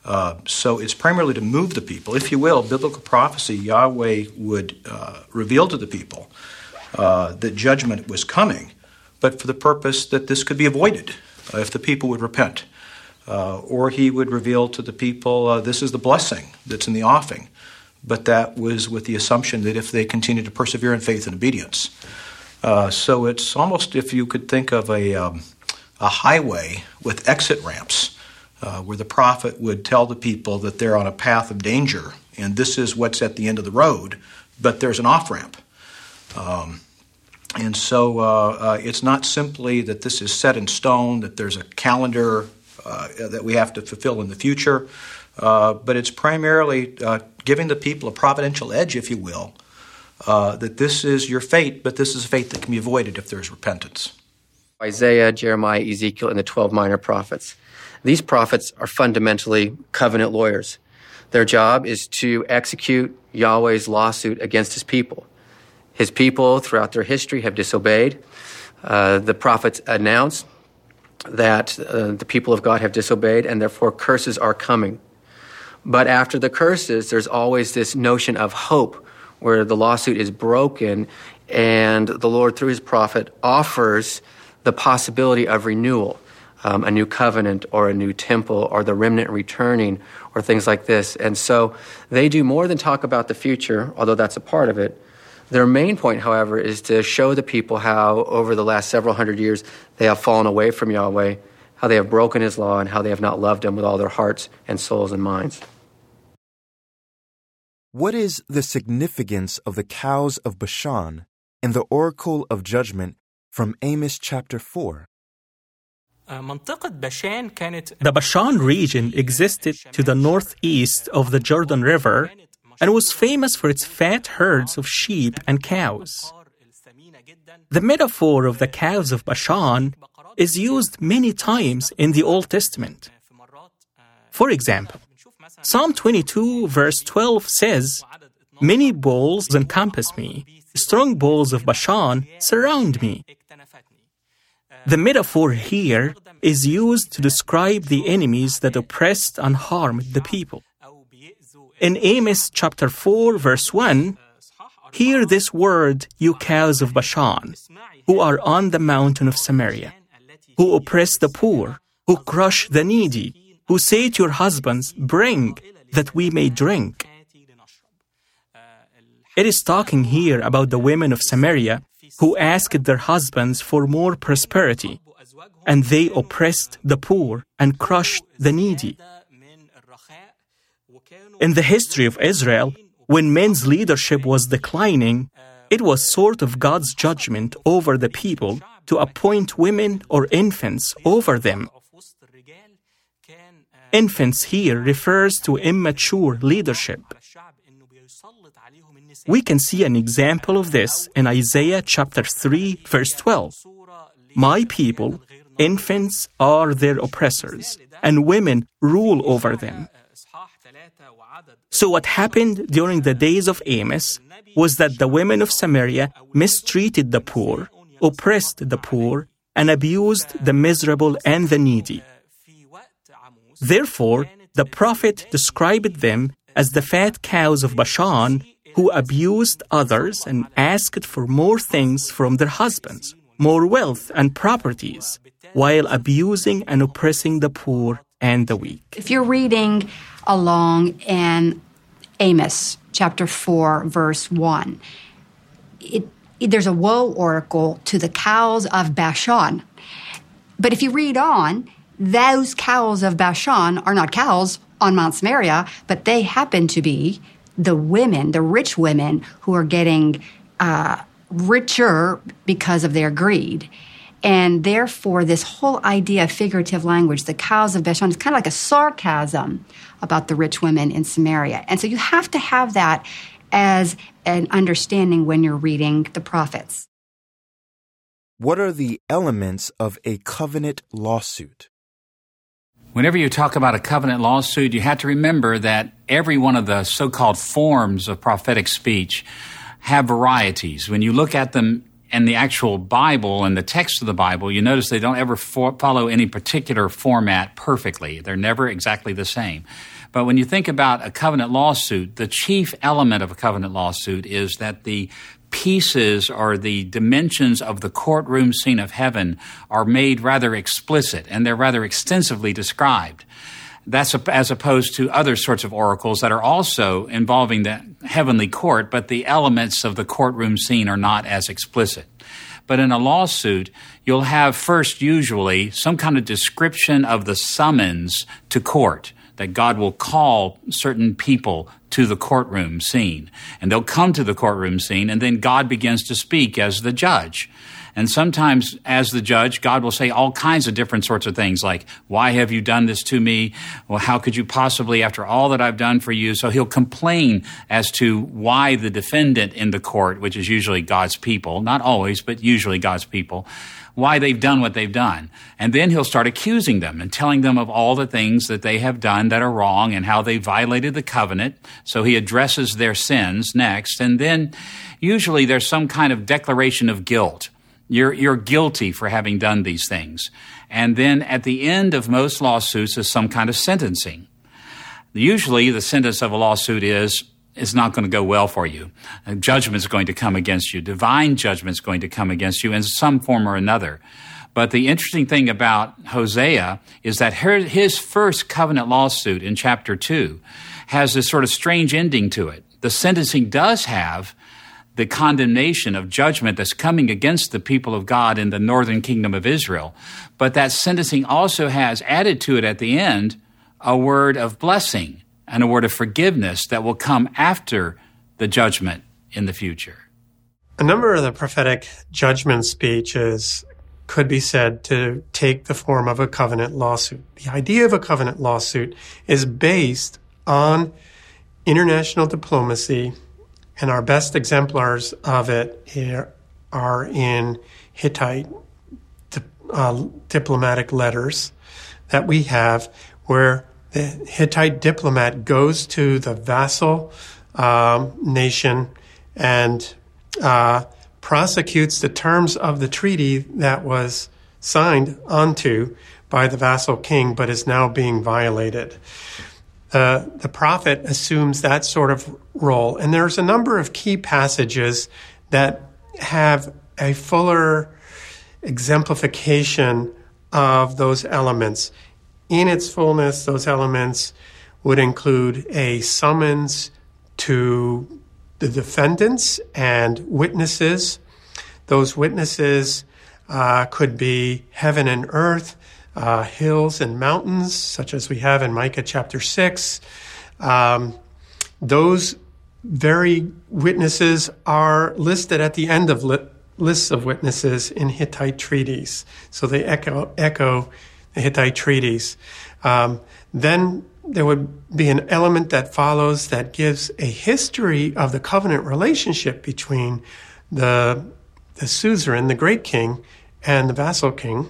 Uh, so it's primarily to move the people. If you will, biblical prophecy, Yahweh would uh, reveal to the people uh, that judgment was coming, but for the purpose that this could be avoided uh, if the people would repent. Uh, or he would reveal to the people, uh, this is the blessing that's in the offing. But that was with the assumption that if they continue to persevere in faith and obedience. Uh, so it's almost, if you could think of a, um, a highway with exit ramps, uh, where the prophet would tell the people that they're on a path of danger, and this is what's at the end of the road, but there's an off-ramp. Um, and so uh, uh, it's not simply that this is set in stone, that there's a calendar uh, that we have to fulfill in the future, uh, but it's primarily uh, giving the people a providential edge, if you will, uh, that this is your fate, but this is a fate that can be avoided if there's repentance. Isaiah, Jeremiah, Ezekiel, and the twelve minor prophets. These prophets are fundamentally covenant lawyers. Their job is to execute Yahweh's lawsuit against his people. His people, throughout their history, have disobeyed. Uh, the prophets announce that uh, the people of God have disobeyed, and therefore curses are coming. But after the curses, there's always this notion of hope, where the lawsuit is broken, and the Lord, through his prophet, offers the possibility of renewal. Um, a new covenant or a new temple or the remnant returning or things like this. And so they do more than talk about the future, although that's a part of it. Their main point, however, is to show the people how over the last several hundred years they have fallen away from Yahweh, how they have broken his law, and how they have not loved him with all their hearts and souls and minds. What is the significance of the cows of Bashan and the oracle of judgment from Amos chapter four? The Bashan region existed to the northeast of the Jordan River and was famous for its fat herds of sheep and cows. The metaphor of the cows of Bashan is used many times in the Old Testament. For example, Psalm twenty-two verse twelve says, "Many bulls encompass me, strong bulls of Bashan surround me." The metaphor here is used to describe the enemies that oppressed and harmed the people. In Amos chapter four, verse one, hear this word, you cows of Bashan, who are on the mountain of Samaria, who oppress the poor, who crush the needy, who say to your husbands, bring, that we may drink. It is talking here about the women of Samaria who asked their husbands for more prosperity, and they oppressed the poor and crushed the needy. In the history of Israel, when men's leadership was declining, it was sort of God's judgment over the people to appoint women or infants over them. Infants here refers to immature leadership. We can see an example of this in Isaiah chapter three, verse twelve. My people, infants are their oppressors, and women rule over them. So what happened during the days of Amos was that the women of Samaria mistreated the poor, oppressed the poor, and abused the miserable and the needy. Therefore, the prophet described them as the fat cows of Bashan, who abused others and asked for more things from their husbands, more wealth and properties, while abusing and oppressing the poor and the weak. If you're reading along in Amos chapter four, verse one, it, it, there's a woe oracle to the cows of Bashan. But if you read on, those cows of Bashan are not cows on Mount Samaria, but they happen to be the women, the rich women who are getting uh, richer because of their greed. And therefore, this whole idea of figurative language, the cows of Bashan, is kind of like a sarcasm about the rich women in Samaria. And so you have to have that as an understanding when you're reading the prophets. What are the elements of a covenant lawsuit? Whenever you talk about a covenant lawsuit, you have to remember that every one of the so-called forms of prophetic speech have varieties. When you look at them and the actual Bible and the text of the Bible, you notice they don't ever for- follow any particular format perfectly. They're never exactly the same. But when you think about a covenant lawsuit, the chief element of a covenant lawsuit is that the pieces or the dimensions of the courtroom scene of heaven are made rather explicit, and they're rather extensively described. That's as opposed to other sorts of oracles that are also involving the heavenly court, but the elements of the courtroom scene are not as explicit. But in a lawsuit, you'll have first usually some kind of description of the summons to court, that God will call certain people to the courtroom scene. And they'll come to the courtroom scene, and then God begins to speak as the judge. And sometimes as the judge, God will say all kinds of different sorts of things like, why have you done this to me? Well, how could you possibly after all that I've done for you? So he'll complain as to why the defendant in the court, which is usually God's people, not always, but usually God's people, why they've done what they've done. And then he'll start accusing them and telling them of all the things that they have done that are wrong and how they violated the covenant. So he addresses their sins next. And then usually there's some kind of declaration of guilt. You're, you're guilty for having done these things. And then at the end of most lawsuits is some kind of sentencing. Usually the sentence of a lawsuit is, it's not going to go well for you. Judgment is going to come against you. Divine judgment is going to come against you in some form or another. But the interesting thing about Hosea is that her, his first covenant lawsuit in chapter two has this sort of strange ending to it. The sentencing does have the condemnation of judgment that's coming against the people of God in the northern kingdom of Israel. But that sentencing also has added to it at the end a word of blessing and a word of forgiveness that will come after the judgment in the future. A number of the prophetic judgment speeches could be said to take the form of a covenant lawsuit. The idea of a covenant lawsuit is based on international diplomacy, and our best exemplars of it here are in Hittite uh, diplomatic letters that we have, where the Hittite diplomat goes to the vassal um, nation and uh, prosecutes the terms of the treaty that was signed onto by the vassal king, but is now being violated. Uh, the prophet assumes that sort of role. And there's a number of key passages that have a fuller exemplification of those elements. In its fullness, those elements would include a summons to the defendants and witnesses. Those witnesses uh, could be heaven and earth, Uh, hills and mountains, such as we have in Micah chapter six. Um, those very witnesses are listed at the end of li- lists of witnesses in Hittite treaties. So they echo, echo the Hittite treaties. Um, then there would be an element that follows that gives a history of the covenant relationship between the, the suzerain, the great king, and the vassal king,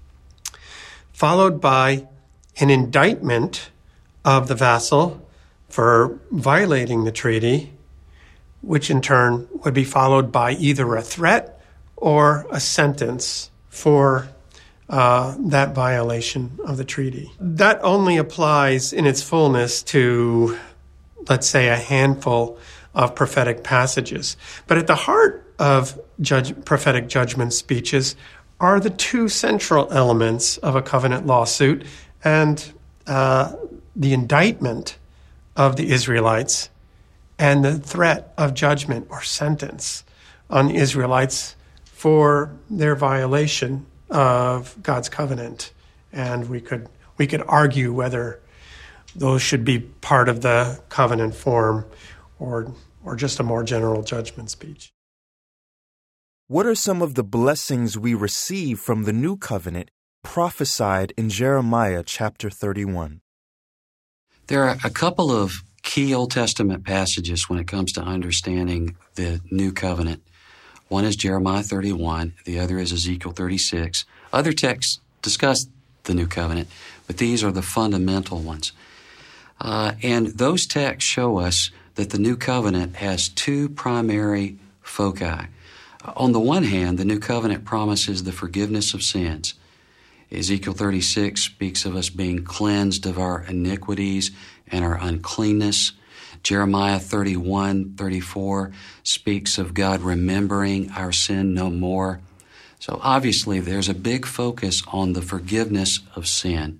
followed by an indictment of the vassal for violating the treaty, which in turn would be followed by either a threat or a sentence for uh, that violation of the treaty. That only applies in its fullness to, let's say, a handful of prophetic passages. But at the heart of judge, prophetic judgment speeches are the two central elements of a covenant lawsuit and uh, the indictment of the Israelites and the threat of judgment or sentence on the Israelites for their violation of God's covenant. And we could we could argue whether those should be part of the covenant form or or just a more general judgment speech. What are some of the blessings we receive from the new covenant prophesied in Jeremiah chapter thirty-one? There are a couple of key Old Testament passages when it comes to understanding the new covenant. One is Jeremiah thirty-one, the other is Ezekiel thirty-six. Other texts discuss the new covenant, but these are the fundamental ones. Uh, and those texts show us that the new covenant has two primary foci. On the one hand, the new covenant promises the forgiveness of sins. Ezekiel thirty-six speaks of us being cleansed of our iniquities and our uncleanness. Jeremiah thirty-one, thirty-four speaks of God remembering our sin no more. So obviously there's a big focus on the forgiveness of sin.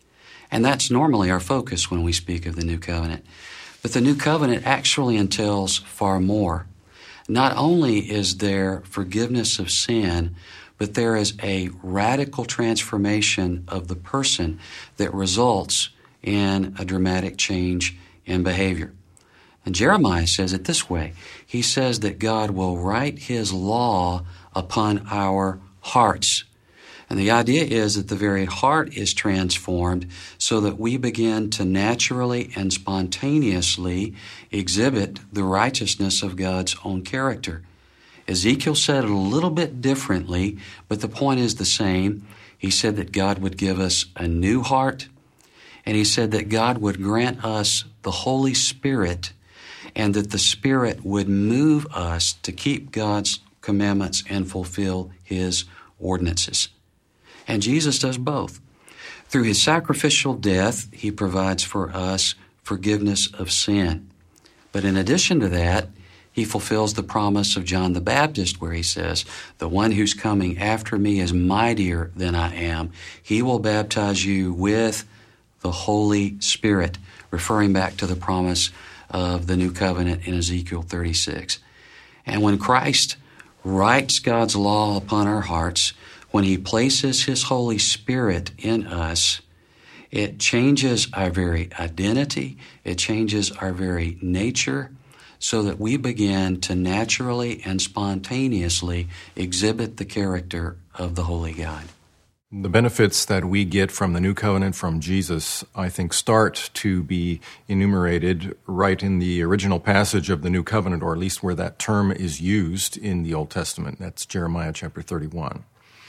And that's normally our focus when we speak of the new covenant. But the new covenant actually entails far more. Not only is there forgiveness of sin, but there is a radical transformation of the person that results in a dramatic change in behavior. And Jeremiah says it this way. He says that God will write His law upon our hearts. And the idea is that the very heart is transformed so that we begin to naturally and spontaneously exhibit the righteousness of God's own character. Ezekiel said it a little bit differently, but the point is the same. He said that God would give us a new heart, and he said that God would grant us the Holy Spirit, and that the Spirit would move us to keep God's commandments and fulfill His ordinances. And Jesus does both. Through His sacrificial death, He provides for us forgiveness of sin. But in addition to that, He fulfills the promise of John the Baptist where he says, "The one who's coming after me is mightier than I am. He will baptize you with the Holy Spirit," referring back to the promise of the new covenant in Ezekiel thirty-six. And when Christ writes God's law upon our hearts, when He places His Holy Spirit in us, it changes our very identity, it changes our very nature, so that we begin to naturally and spontaneously exhibit the character of the Holy God. The benefits that we get from the New Covenant from Jesus, I think, start to be enumerated right in the original passage of the New Covenant, or at least where that term is used in the Old Testament. That's Jeremiah chapter thirty-one.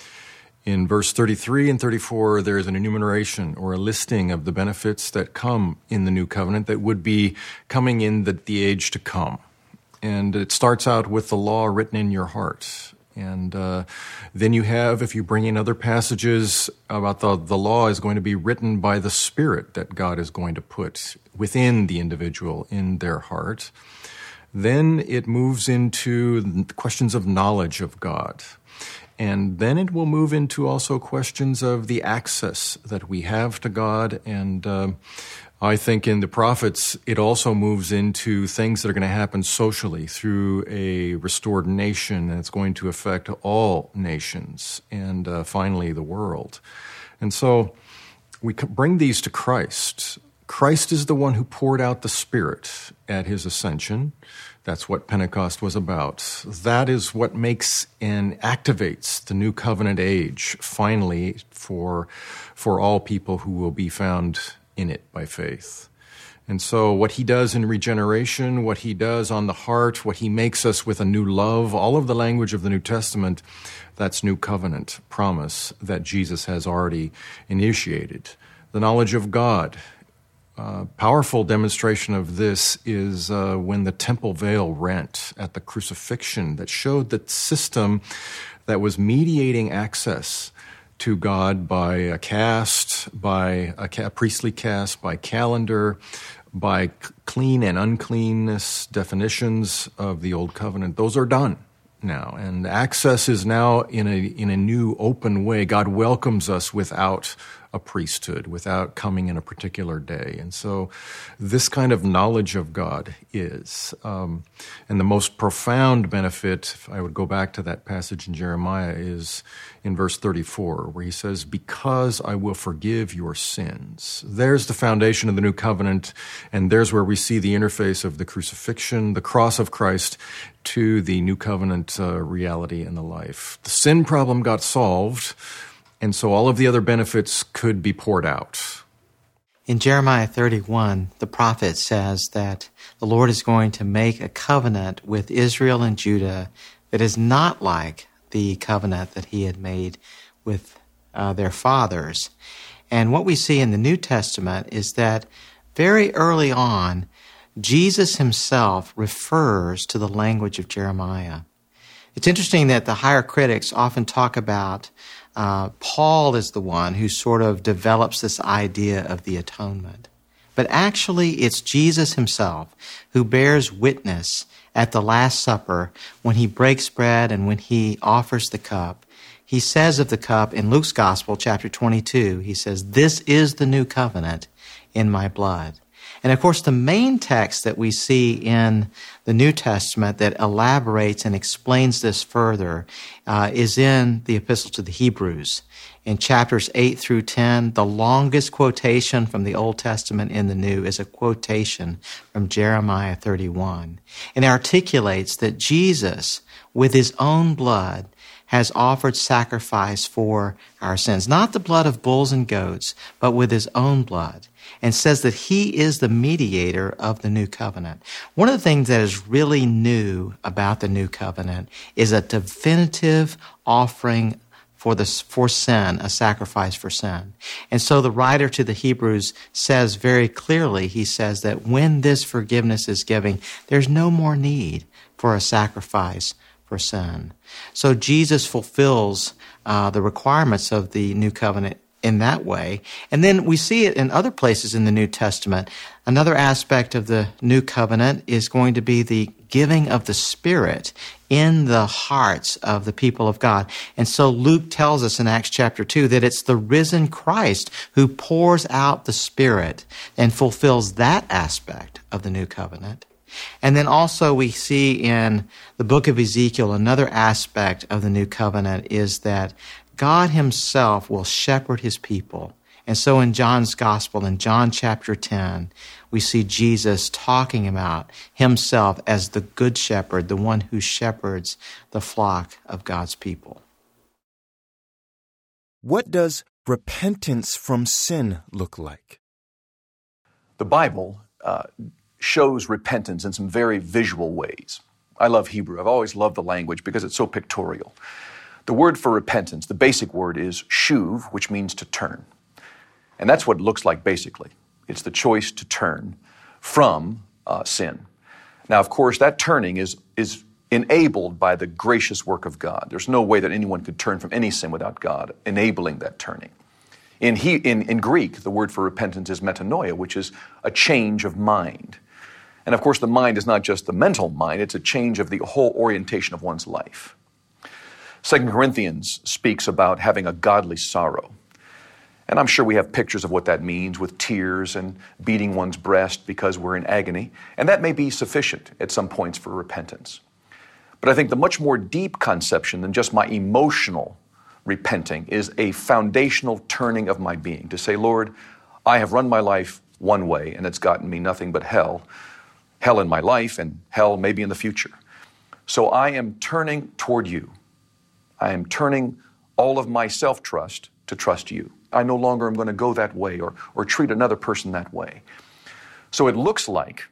In verse thirty-three and thirty-four, there is an enumeration or a listing of the benefits that come in the New Covenant that would be coming in the, the age to come. And it starts out with the law written in your heart. And uh, then you have, if you bring in other passages about the, the law is going to be written by the Spirit that God is going to put within the individual in their heart. Then it moves into questions of knowledge of God. And then it will move into also questions of the access that we have to God. And uh, I think in the prophets, it also moves into things that are going to happen socially through a restored nation, and it's going to affect all nations and uh, finally the world. And so we bring these to Christ. Christ is the one who poured out the Spirit at His ascension. That's what Pentecost was about. That is what makes and activates the new covenant age, finally, for, for all people who will be found in it by faith. And so what He does in regeneration, what He does on the heart, what He makes us with a new love, all of the language of the New Testament, that's new covenant promise that Jesus has already initiated. The knowledge of God. Uh, powerful demonstration of this is uh, when the temple veil rent at the crucifixion that showed the system that was mediating access to God by a caste, by a ca- priestly caste, by calendar, by c- clean and uncleanness definitions of the Old Covenant. Those are done now, and access is now in a in a new open way. God welcomes us without a priesthood, without coming in a particular day. And so this kind of knowledge of God is. Um, and the most profound benefit, if I would go back to that passage in Jeremiah, is in verse thirty-four, where He says, "Because I will forgive your sins." There's the foundation of the new covenant, and there's where we see the interface of the crucifixion, the cross of Christ, to the new covenant uh, reality in the life. The sin problem got solved, and so all of the other benefits could be poured out. In Jeremiah thirty-one, the prophet says that the Lord is going to make a covenant with Israel and Judah that is not like the covenant that He had made with uh, their fathers. And what we see in the New Testament is that very early on, Jesus Himself refers to the language of Jeremiah. It's interesting that the higher critics often talk about uh, Paul is the one who sort of develops this idea of the atonement. But actually, it's Jesus himself who bears witness at the Last Supper when he breaks bread and when he offers the cup. He says of the cup in Luke's Gospel, chapter twenty-two, he says, "This is the new covenant in my blood." And of course, the main text that we see in the New Testament that elaborates and explains this further uh, is in the Epistle to the Hebrews. In chapters eight through ten, the longest quotation from the Old Testament in the New is a quotation from Jeremiah thirty-one. And it articulates that Jesus, with his own blood, has offered sacrifice for our sins. Not the blood of bulls and goats, but with his own blood. And says that he is the mediator of the new covenant. One of the things that is really new about the new covenant is a definitive offering for the for sin, a sacrifice for sin. And so the writer to the Hebrews says very clearly, he says that when this forgiveness is given, there's no more need for a sacrifice for sin. So Jesus fulfills uh, the requirements of the new covenant in that way. And then we see it in other places in the New Testament. Another aspect of the new covenant is going to be the giving of the Spirit in the hearts of the people of God. And so Luke tells us in Acts chapter two that it's the risen Christ who pours out the Spirit and fulfills that aspect of the new covenant. And then also we see in the book of Ezekiel, another aspect of the new covenant is that God himself will shepherd his people. And so in John's gospel, in John chapter ten, we see Jesus talking about himself as the good shepherd, the one who shepherds the flock of God's people. What does repentance from sin look like? The Bible uh, shows repentance in some very visual ways. I love Hebrew. I've always loved the language because it's so pictorial. The word for repentance, the basic word is shuv, which means to turn. And that's what it looks like basically. It's the choice to turn from uh, sin. Now, of course, that turning is, is enabled by the gracious work of God. There's no way that anyone could turn from any sin without God enabling that turning. In, he, in, in Greek, the word for repentance is metanoia, which is a change of mind. And of course, the mind is not just the mental mind, it's a change of the whole orientation of one's life. Second Corinthians speaks about having a godly sorrow. And I'm sure we have pictures of what that means with tears and beating one's breast because we're in agony. And that may be sufficient at some points for repentance. But I think the much more deep conception than just my emotional repenting is a foundational turning of my being to say, Lord, I have run my life one way and it's gotten me nothing but hell. Hell in my life and hell maybe in the future. So I am turning toward you. I am turning all of my self-trust to trust you. I no longer am going to go that way or, or treat another person that way. So it looks like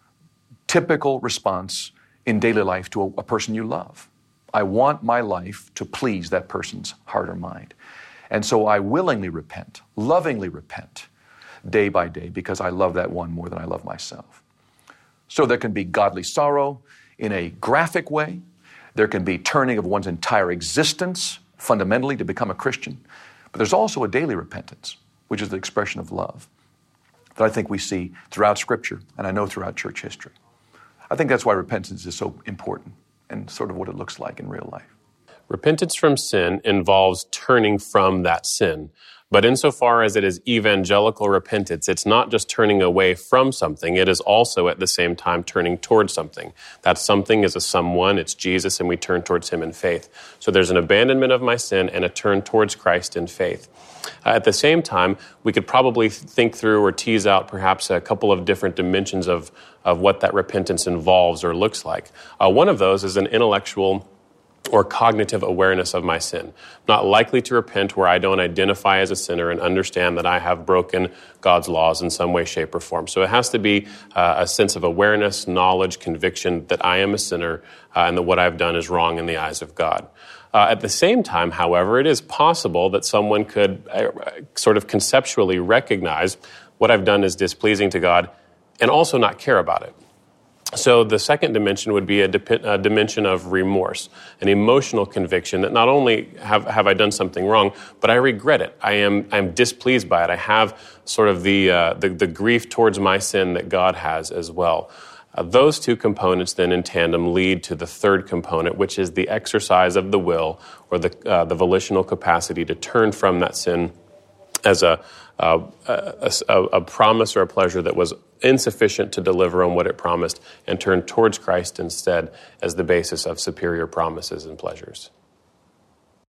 typical response in daily life to a, a person you love. I want my life to please that person's heart or mind. And so I willingly repent, lovingly repent, day by day, because I love that one more than I love myself. So there can be godly sorrow in a graphic way. There can be turning of one's entire existence fundamentally to become a Christian. But there's also a daily repentance, which is the expression of love that I think we see throughout Scripture, and I know throughout church history. I think that's why repentance is so important and sort of what it looks like in real life. Repentance from sin involves turning from that sin. But insofar as it is evangelical repentance, it's not just turning away from something, it is also at the same time turning towards something. That something is a someone, it's Jesus, and we turn towards him in faith. So there's an abandonment of my sin and a turn towards Christ in faith. Uh, at the same time, we could probably think through or tease out perhaps a couple of different dimensions of, of what that repentance involves or looks like. Uh, one of those is an intellectual or cognitive awareness of my sin. Not likely to repent where I don't identify as a sinner and understand that I have broken God's laws in some way, shape, or form. So it has to be uh, a sense of awareness, knowledge, conviction that I am a sinner uh, and that what I've done is wrong in the eyes of God. Uh, at the same time, however, it is possible that someone could uh, sort of conceptually recognize what I've done is displeasing to God and also not care about it. So the second dimension would be a, dip- a dimension of remorse, an emotional conviction that not only have, have I done something wrong, but I regret it. I am I'm displeased by it. I have sort of the uh, the, the grief towards my sin that God has as well. Uh, those two components then in tandem lead to the third component, which is the exercise of the will or the uh, the volitional capacity to turn from that sin as a Uh, a, a, a promise or a pleasure that was insufficient to deliver on what it promised, and turn towards Christ instead as the basis of superior promises and pleasures.